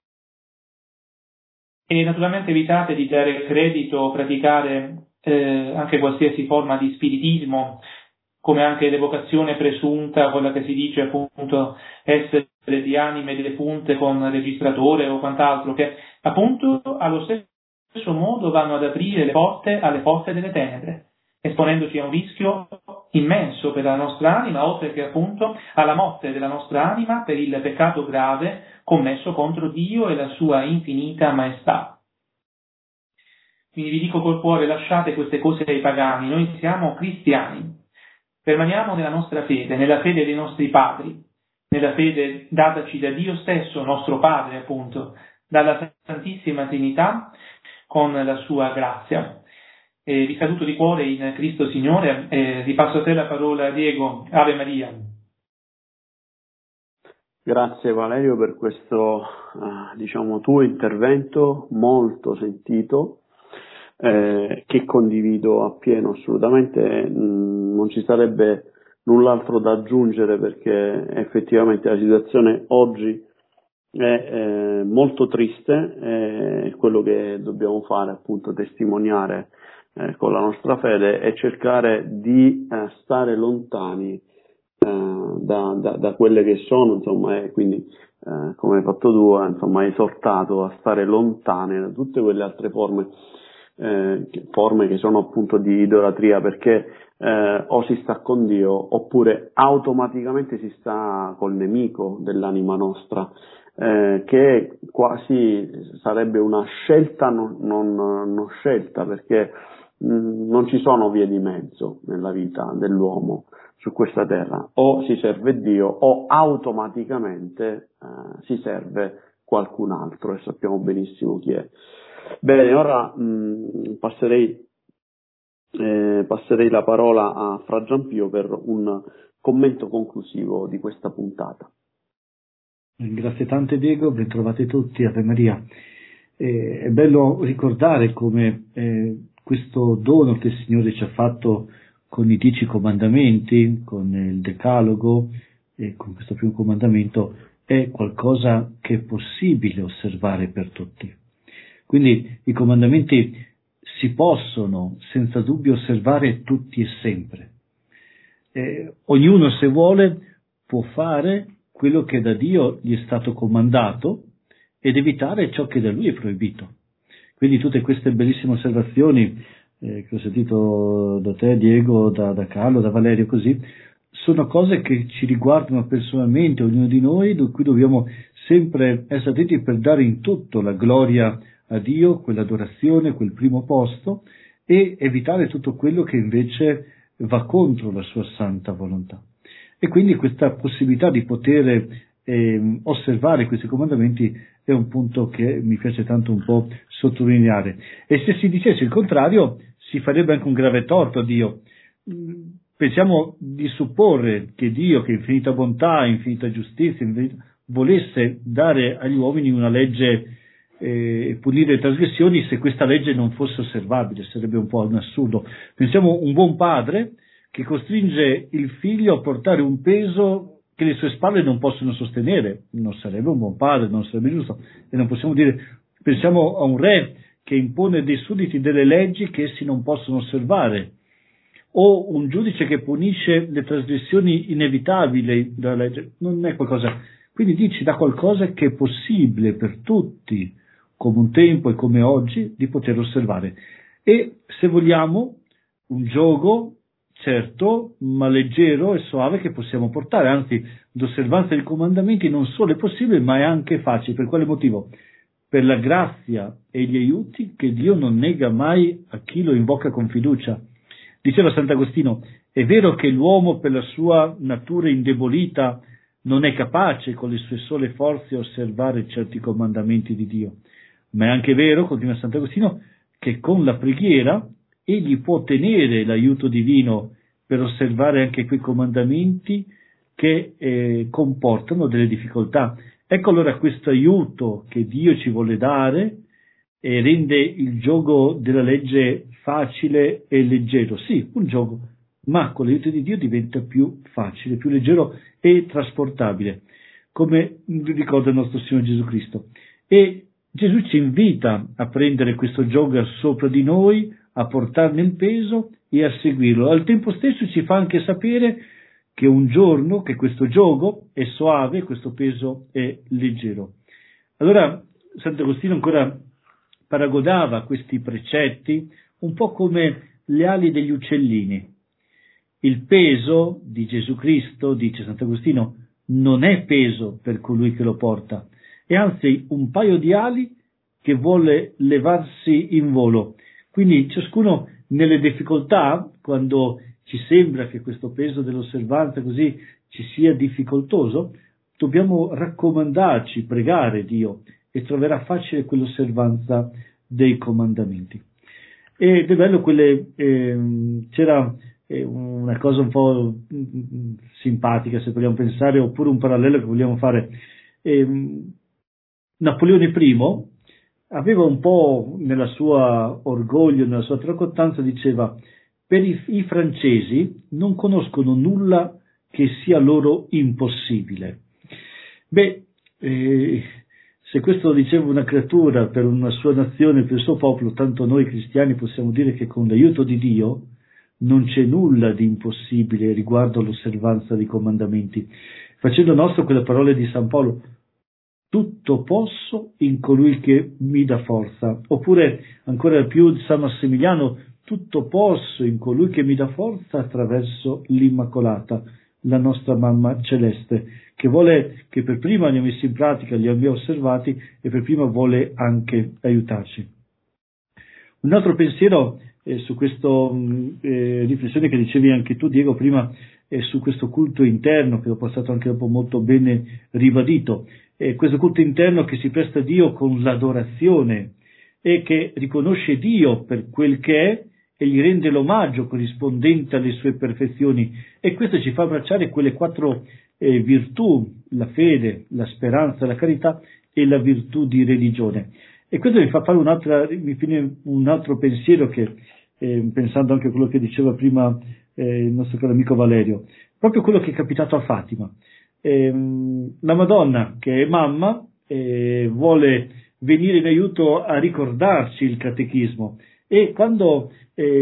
E naturalmente evitate di dare credito o praticare anche qualsiasi forma di spiritismo, come anche l'evocazione presunta, quella che si dice appunto essere di anime defunte con registratore o quant'altro, che appunto allo stesso modo vanno ad aprire le porte alle porte delle tenebre, esponendoci a un rischio immenso per la nostra anima, oltre che appunto alla morte della nostra anima per il peccato grave commesso contro Dio e la sua infinita maestà. Quindi vi dico col cuore, lasciate queste cose ai pagani, noi siamo cristiani, permaniamo nella nostra fede, nella fede dei nostri padri, nella fede dataci da Dio stesso, nostro Padre appunto, dalla Santissima Trinità con la sua grazia. Vi saluto di cuore in Cristo Signore e ripasso a te la parola, Diego. Ave Maria. Grazie Valerio per questo tuo intervento molto sentito, che condivido appieno assolutamente. Non ci sarebbe null'altro da aggiungere, perché effettivamente la situazione oggi è molto triste, e quello che dobbiamo fare, appunto, testimoniare con la nostra fede, è cercare di stare lontani da quelle che sono, insomma, e quindi come hai fatto tu, insomma, hai esortato a stare lontane da tutte quelle altre forme che sono appunto di idolatria, perché o si sta con Dio oppure automaticamente si sta col nemico dell'anima nostra, che quasi sarebbe una scelta non scelta, perché non ci sono vie di mezzo nella vita dell'uomo su questa terra: o si serve Dio o automaticamente si serve qualcun altro, e sappiamo benissimo chi è. Bene, ora passerei la parola a Fra Giampio per un commento conclusivo di questa puntata. Grazie tante Diego, ben trovati tutti, Ave Maria. È bello ricordare come questo dono che il Signore ci ha fatto con i 10 comandamenti, con il Decalogo e con questo primo comandamento, è qualcosa che è possibile osservare per tutti. Quindi i comandamenti si possono senza dubbio osservare tutti e sempre. Ognuno, se vuole, può fare quello che da Dio gli è stato comandato ed evitare ciò che da Lui è proibito. Quindi tutte queste bellissime osservazioni che ho sentito da te, Diego, da Carlo, da Valerio, così, sono cose che ci riguardano personalmente, ognuno di noi, di cui dobbiamo sempre essere attenti per dare in tutto la gloria a Dio, quell'adorazione, quel primo posto, e evitare tutto quello che invece va contro la sua santa volontà. E quindi questa possibilità di poter osservare questi comandamenti è un punto che mi piace tanto un po' sottolineare. E se si dicesse il contrario, si farebbe anche un grave torto a Dio. Pensiamo di supporre che Dio, che è infinita bontà, infinita giustizia, volesse dare agli uomini una legge e punire le trasgressioni se questa legge non fosse osservabile. Sarebbe un po' un assurdo. Pensiamo un buon padre che costringe il figlio a portare un peso che le sue spalle non possono sostenere. Non sarebbe un buon padre, non sarebbe giusto. E non possiamo dire, pensiamo a un re che impone dei sudditi delle leggi che essi non possono osservare, o un giudice che punisce le trasgressioni inevitabili della legge. Non è qualcosa. Quindi dici da qualcosa che è possibile per tutti, come un tempo e come oggi, di poter osservare. E se vogliamo un giogo, certo, ma leggero e soave, che possiamo portare. Anzi, l'osservanza dei comandamenti non solo è possibile, ma è anche facile. Per quale motivo? Per la grazia e gli aiuti che Dio non nega mai a chi lo invoca con fiducia. Diceva Sant'Agostino, è vero che l'uomo per la sua natura indebolita non è capace con le sue sole forze osservare certi comandamenti di Dio, ma è anche vero, continua Sant'Agostino, che con la preghiera egli può ottenere l'aiuto divino per osservare anche quei comandamenti che comportano delle difficoltà. Ecco allora questo aiuto che Dio ci vuole dare e rende il giogo della legge facile e leggero. Sì, un giogo, ma con l'aiuto di Dio diventa più facile, più leggero e trasportabile, come ricorda il nostro Signore Gesù Cristo. E Gesù ci invita a prendere questo giogo sopra di noi, a portarne il peso e a seguirlo. Al tempo stesso ci fa anche sapere che un giorno, che questo giogo è soave, questo peso è leggero. Allora Sant'Agostino ancora paragonava questi precetti un po' come le ali degli uccellini. Il peso di Gesù Cristo, dice Sant'Agostino, non è peso per colui che lo porta, è anzi un paio di ali che vuole levarsi in volo. Quindi ciascuno nelle difficoltà, quando ci sembra che questo peso dell'osservanza così ci sia difficoltoso, dobbiamo raccomandarci, pregare Dio, e troverà facile quell'osservanza dei comandamenti. Ed è bello c'era una cosa un po' simpatica, se vogliamo pensare, oppure un parallelo che vogliamo fare. Napoleone I aveva un po' nella sua orgoglio, nella sua tracottanza, diceva: per i francesi non conoscono nulla che sia loro impossibile. Se questo lo diceva una creatura per una sua nazione, per il suo popolo, tanto noi cristiani possiamo dire che con l'aiuto di Dio non c'è nulla di impossibile riguardo all'osservanza dei comandamenti. Facendo nostro quelle parole di San Paolo: tutto posso in colui che mi dà forza. Oppure ancora più di San Massimiliano: tutto posso in colui che mi dà forza attraverso l'Immacolata, la nostra mamma celeste, che vuole che per prima li ha messi in pratica, li abbia osservati e per prima vuole anche aiutarci. Un altro pensiero su questa riflessione che dicevi anche tu, Diego, prima, su questo culto interno, che ho passato anche dopo molto bene ribadito, questo culto interno che si presta a Dio con l'adorazione e che riconosce Dio per quel che è e gli rende l'omaggio corrispondente alle sue perfezioni, e questo ci fa abbracciare quelle 4 virtù: la fede, la speranza, la carità e la virtù di religione. E questo mi fa fare un altro pensiero che, pensando anche a quello che diceva prima il nostro caro amico Valerio, proprio quello che è capitato a Fatima. La Madonna, che è mamma, vuole venire in aiuto a ricordarci il catechismo, e quando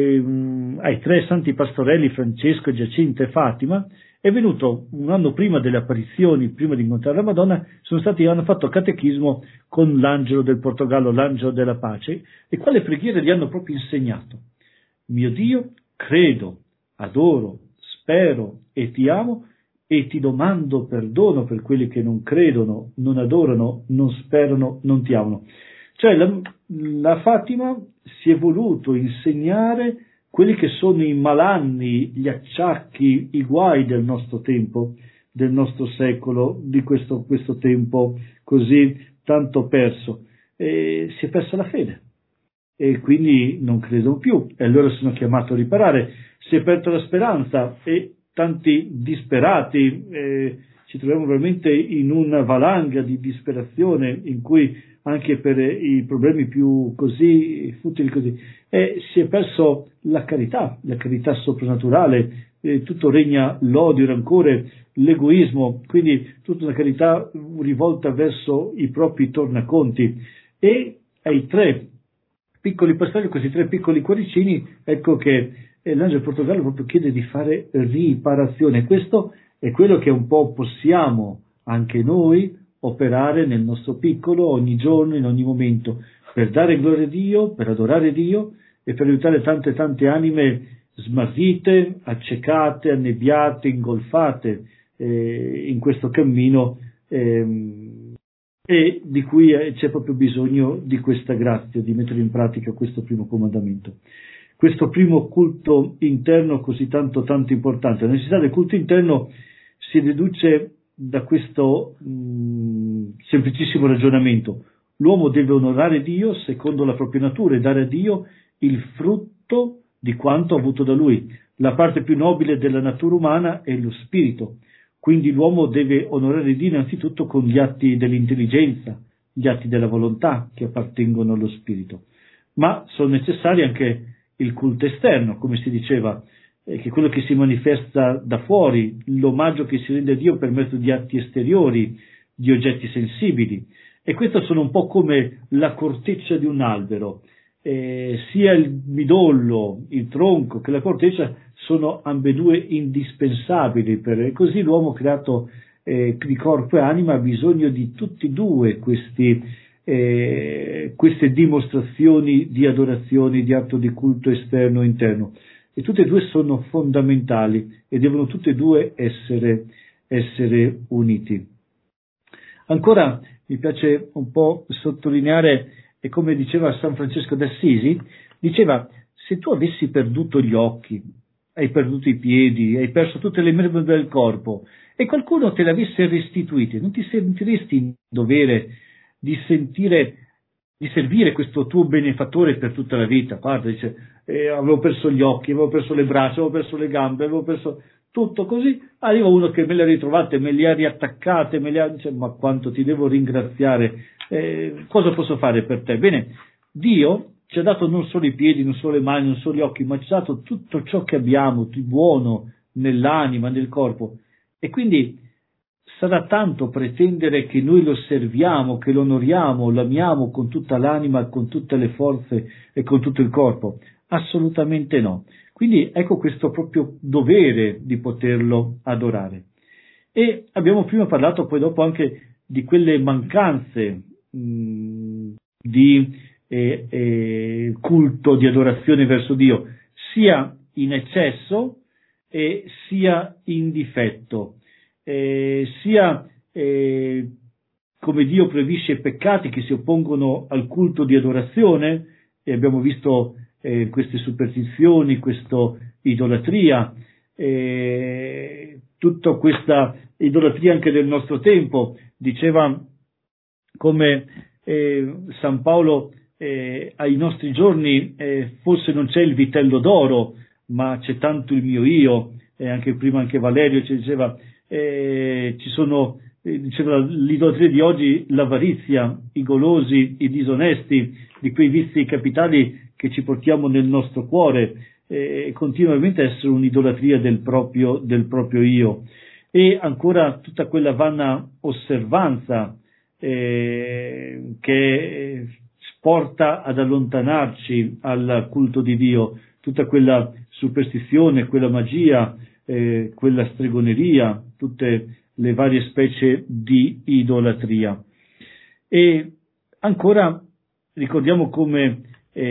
ai 3 santi pastorelli, Francesco, Giacinta e Fatima, è venuto un anno prima delle apparizioni, prima di incontrare la Madonna, hanno fatto catechismo con l'angelo del Portogallo, l'angelo della pace, e quale preghiere gli hanno proprio insegnato: mio Dio, credo, adoro, spero e ti amo, e ti domando perdono per quelli che non credono, non adorano, non sperano, non ti amano. Cioè la Fatima si è voluto insegnare quelli che sono i malanni, gli acciacchi, i guai del nostro tempo, del nostro secolo, di questo tempo così tanto perso. Si è persa la fede e quindi non credono più, e allora sono chiamato a riparare. Si è persa la speranza e tanti disperati, ci troviamo veramente in una valanga di disperazione in cui anche per i problemi più così futili così, si è perso la carità soprannaturale, tutto regna l'odio, il rancore, l'egoismo, quindi tutta una carità rivolta verso i propri tornaconti. E ai 3 piccoli pastori, questi 3 piccoli cuoricini, ecco che l'angelo del Portogallo proprio chiede di fare riparazione. Questo è quello che un po' possiamo anche noi operare nel nostro piccolo, ogni giorno, in ogni momento, per dare gloria a Dio, per adorare Dio e per aiutare tante anime smarrite, accecate, annebbiate, ingolfate in questo cammino, e di cui c'è proprio bisogno di questa grazia, di mettere in pratica questo primo comandamento. Questo primo culto interno così tanto importante. La necessità del culto interno si deduce da questo semplicissimo ragionamento: l'uomo deve onorare Dio secondo la propria natura e dare a Dio il frutto di quanto ha avuto da Lui. La parte più nobile della natura umana è lo spirito, quindi l'uomo deve onorare Dio innanzitutto con gli atti dell'intelligenza, gli atti della volontà che appartengono allo spirito. Ma sono necessari anche il culto esterno, come si diceva, che è quello che si manifesta da fuori, l'omaggio che si rende a Dio per mezzo di atti esteriori, di oggetti sensibili. E questo sono un po' come la corteccia di un albero. Sia il midollo, il tronco che la corteccia sono ambedue indispensabili, così l'uomo creato di corpo e anima ha bisogno di tutti e 2 queste dimostrazioni di adorazione, di atto di culto esterno e interno, e tutte e 2 sono fondamentali e devono tutte e 2 essere uniti. Ancora mi piace un po' sottolineare, e come diceva San Francesco d'Assisi, diceva: se tu avessi perduto gli occhi, hai perduto i piedi, hai perso tutte le membra del corpo, e qualcuno te le avesse restituite, non ti sentiresti in dovere di servire questo tuo benefattore per tutta la vita? Guarda, dice, avevo perso gli occhi, avevo perso le braccia, avevo perso le gambe, avevo perso tutto così. Arriva uno che me le ha ritrovate, me le ha riattaccate, dice, ma quanto ti devo ringraziare, cosa posso fare per te? Bene, Dio ci ha dato non solo i piedi, non solo le mani, non solo gli occhi, ma ci ha dato tutto ciò che abbiamo di buono nell'anima, nel corpo, e quindi sarà tanto pretendere che noi lo serviamo, che lo onoriamo, lo amiamo con tutta l'anima, con tutte le forze e con tutto il corpo? Assolutamente no. Quindi ecco questo proprio dovere di poterlo adorare. E abbiamo prima parlato poi dopo anche di quelle mancanze di culto, di adorazione verso Dio, sia in eccesso sia in difetto. Sia come Dio proibisce peccati che si oppongono al culto di adorazione, e abbiamo visto queste superstizioni, questa idolatria, tutta questa idolatria anche del nostro tempo. Diceva come San Paolo ai nostri giorni, forse non c'è il vitello d'oro, ma c'è tanto il mio io, e anche prima anche Valerio ci diceva, ci sono, diceva l'idolatria di oggi, l'avarizia, i golosi, i disonesti, di quei vizi capitali che ci portiamo nel nostro cuore, continuamente essere un'idolatria del proprio io, e ancora tutta quella vana osservanza che porta ad allontanarci al culto di Dio, tutta quella superstizione, quella magia, quella stregoneria, tutte le varie specie di idolatria. E ancora ricordiamo come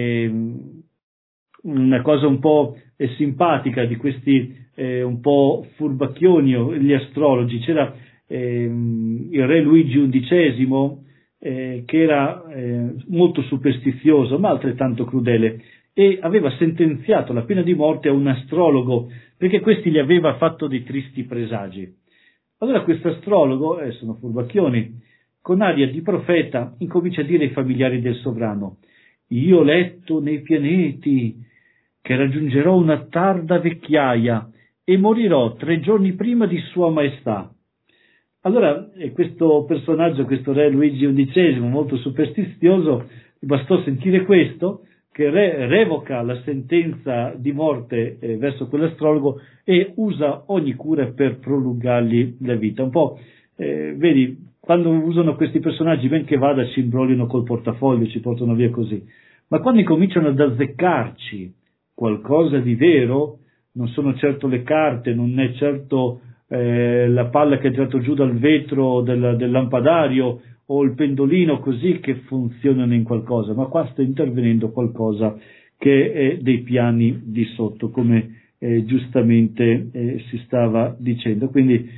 una cosa un po' simpatica di questi un po' furbacchioni, gli astrologi. C'era il re Luigi XI che era molto superstizioso ma altrettanto crudele, e aveva sentenziato la pena di morte a un astrologo perché questi gli aveva fatto dei tristi presagi. Allora questo astrologo, sono furbacchioni, con aria di profeta incomincia a dire ai familiari del sovrano: io ho letto nei pianeti che raggiungerò una tarda vecchiaia e morirò 3 giorni prima di Sua Maestà. Allora questo personaggio, questo re Luigi XI, molto superstizioso, bastò sentire questo, che il re revoca la sentenza di morte verso quell'astrologo e usa ogni cura per prolungargli la vita. Un po', vedi, quando usano questi personaggi, ben che vada, ci imbrogliano col portafoglio, ci portano via così. Ma quando incominciano ad azzeccarci qualcosa di vero, non sono certo le carte, non è certo la palla che è tirato giù dal vetro del lampadario o il pendolino così che funzionano in qualcosa, ma qua sta intervenendo qualcosa che è dei piani di sotto, come giustamente si stava dicendo. Quindi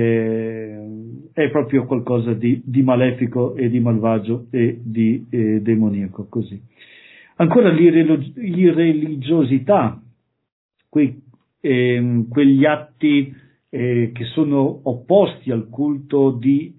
è proprio qualcosa di malefico e di malvagio e di demoniaco, così. Ancora l'irreligiosità, quegli atti che sono opposti al culto di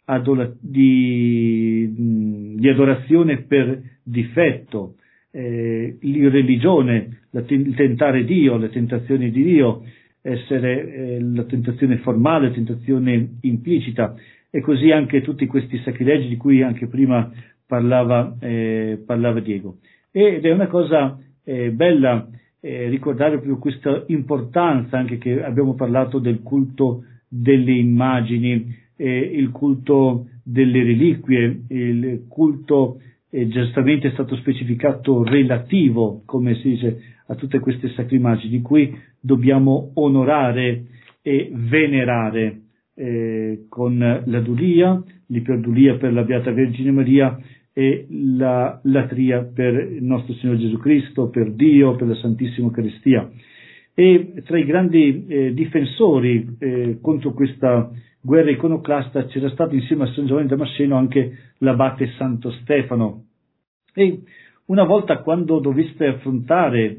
adorazione per difetto, l'irreligione, il tentare Dio, le tentazioni di Dio, essere la tentazione formale, la tentazione implicita, e così anche tutti questi sacrilegi di cui anche prima parlava Diego. Ed è una cosa bella ricordare proprio questa importanza, anche che abbiamo parlato del culto delle immagini, il culto delle reliquie, il culto giustamente è stato specificato relativo, come si dice, a tutte queste sacre immagini di cui dobbiamo onorare e venerare con la dulia, l'iperdulia per la Beata Vergine Maria e la latria per il nostro Signore Gesù Cristo, per Dio, per la Santissima Eucaristia. E tra i grandi difensori contro questa guerra iconoclasta c'era stato insieme a San Giovanni Damasceno anche l'abate Santo Stefano. E una volta, quando doveste affrontare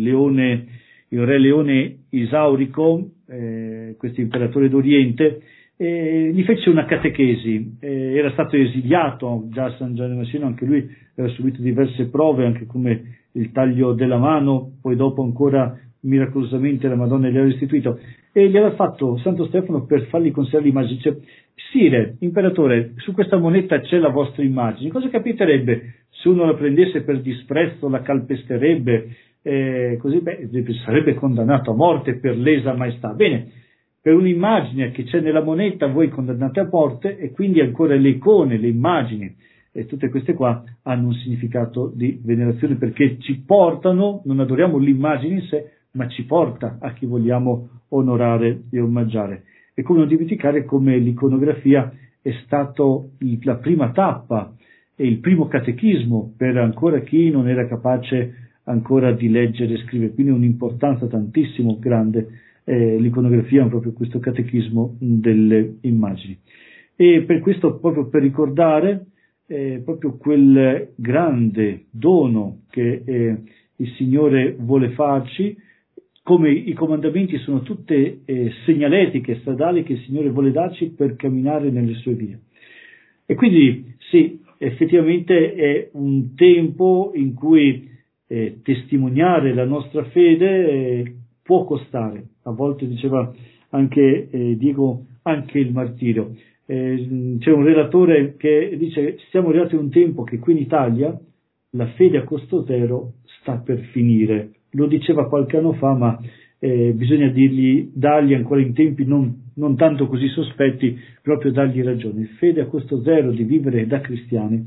il re Leone Isaurico, questo imperatore d'Oriente, gli fece una catechesi, era stato esiliato già a San Giovanni Damasceno, anche lui aveva subito diverse prove, anche come il taglio della mano, poi dopo ancora miracolosamente la Madonna gli aveva restituito, e gli aveva fatto Santo Stefano per fargli consigliare l'immagine. Dice: Sire, imperatore, su questa moneta c'è la vostra immagine, cosa capiterebbe se uno la prendesse per disprezzo, la calpesterebbe, così? Sarebbe condannato a morte per lesa maestà. Bene, per un'immagine che c'è nella moneta voi condannate a morte, e quindi ancora le icone, le immagini e tutte queste qua hanno un significato di venerazione, perché ci portano, non adoriamo l'immagine in sé, ma ci porta a chi vogliamo onorare e omaggiare. E come non dimenticare come l'iconografia è stato la prima tappa e il primo catechismo per ancora chi non era capace ancora di leggere e scrivere, quindi un'importanza tantissimo grande. L'iconografia è proprio questo catechismo delle immagini, e per questo, proprio per ricordare proprio quel grande dono che il Signore vuole farci, come i comandamenti sono tutte segnaletiche stradali che il Signore vuole darci per camminare nelle sue vie. E quindi sì, effettivamente è un tempo in cui testimoniare la nostra fede può costare, a volte diceva anche Diego, anche il martirio. C'è un relatore che dice: siamo arrivati a un tempo che qui in Italia la fede a costo zero sta per finire. Lo diceva qualche anno fa, ma bisogna dargli ancora in tempi non tanto così sospetti, proprio dargli ragione. Fede a costo zero di vivere da cristiani,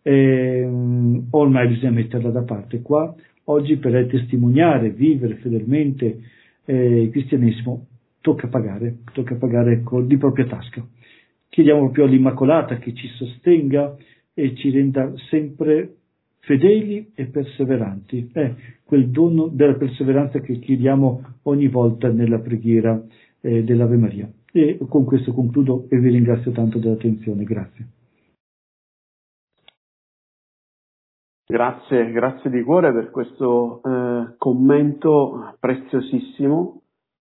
ormai bisogna metterla da parte. Qua oggi per testimoniare, vivere fedelmente il cristianesimo tocca pagare di propria tasca. Chiediamo proprio all'Immacolata che ci sostenga e ci renda sempre fedeli e perseveranti. Quel dono della perseveranza che chiediamo ogni volta nella preghiera dell'Ave Maria. E con questo concludo e vi ringrazio tanto dell'attenzione. Grazie. Grazie di cuore per questo commento preziosissimo.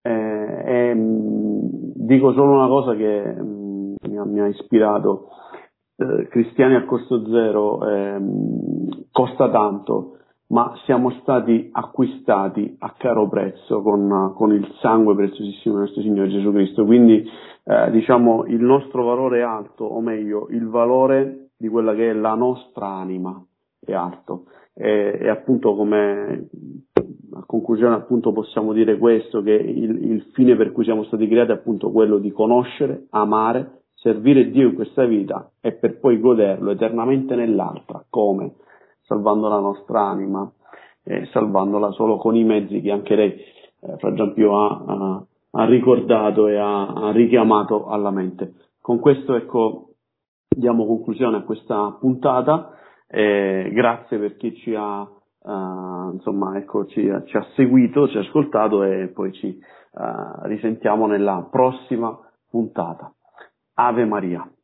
Dico solo una cosa che mi ha ispirato. Cristiani a costo zero costa tanto, ma siamo stati acquistati a caro prezzo con il sangue preziosissimo del nostro Signore Gesù Cristo. Quindi diciamo il nostro valore è alto, o meglio il valore di quella che è la nostra anima è alto, e appunto, come a conclusione appunto possiamo dire questo, che il fine per cui siamo stati creati è appunto quello di conoscere, amare, servire Dio in questa vita e per poi goderlo eternamente nell'altra. Come? Salvando la nostra anima, salvandola solo con i mezzi che anche lei, Fra Giampio, ha ricordato e ha richiamato alla mente. Con questo, ecco, diamo conclusione a questa puntata. Grazie per chi ci ha ci ha seguito, ci ha ascoltato, e poi ci risentiamo nella prossima puntata. Ave Maria.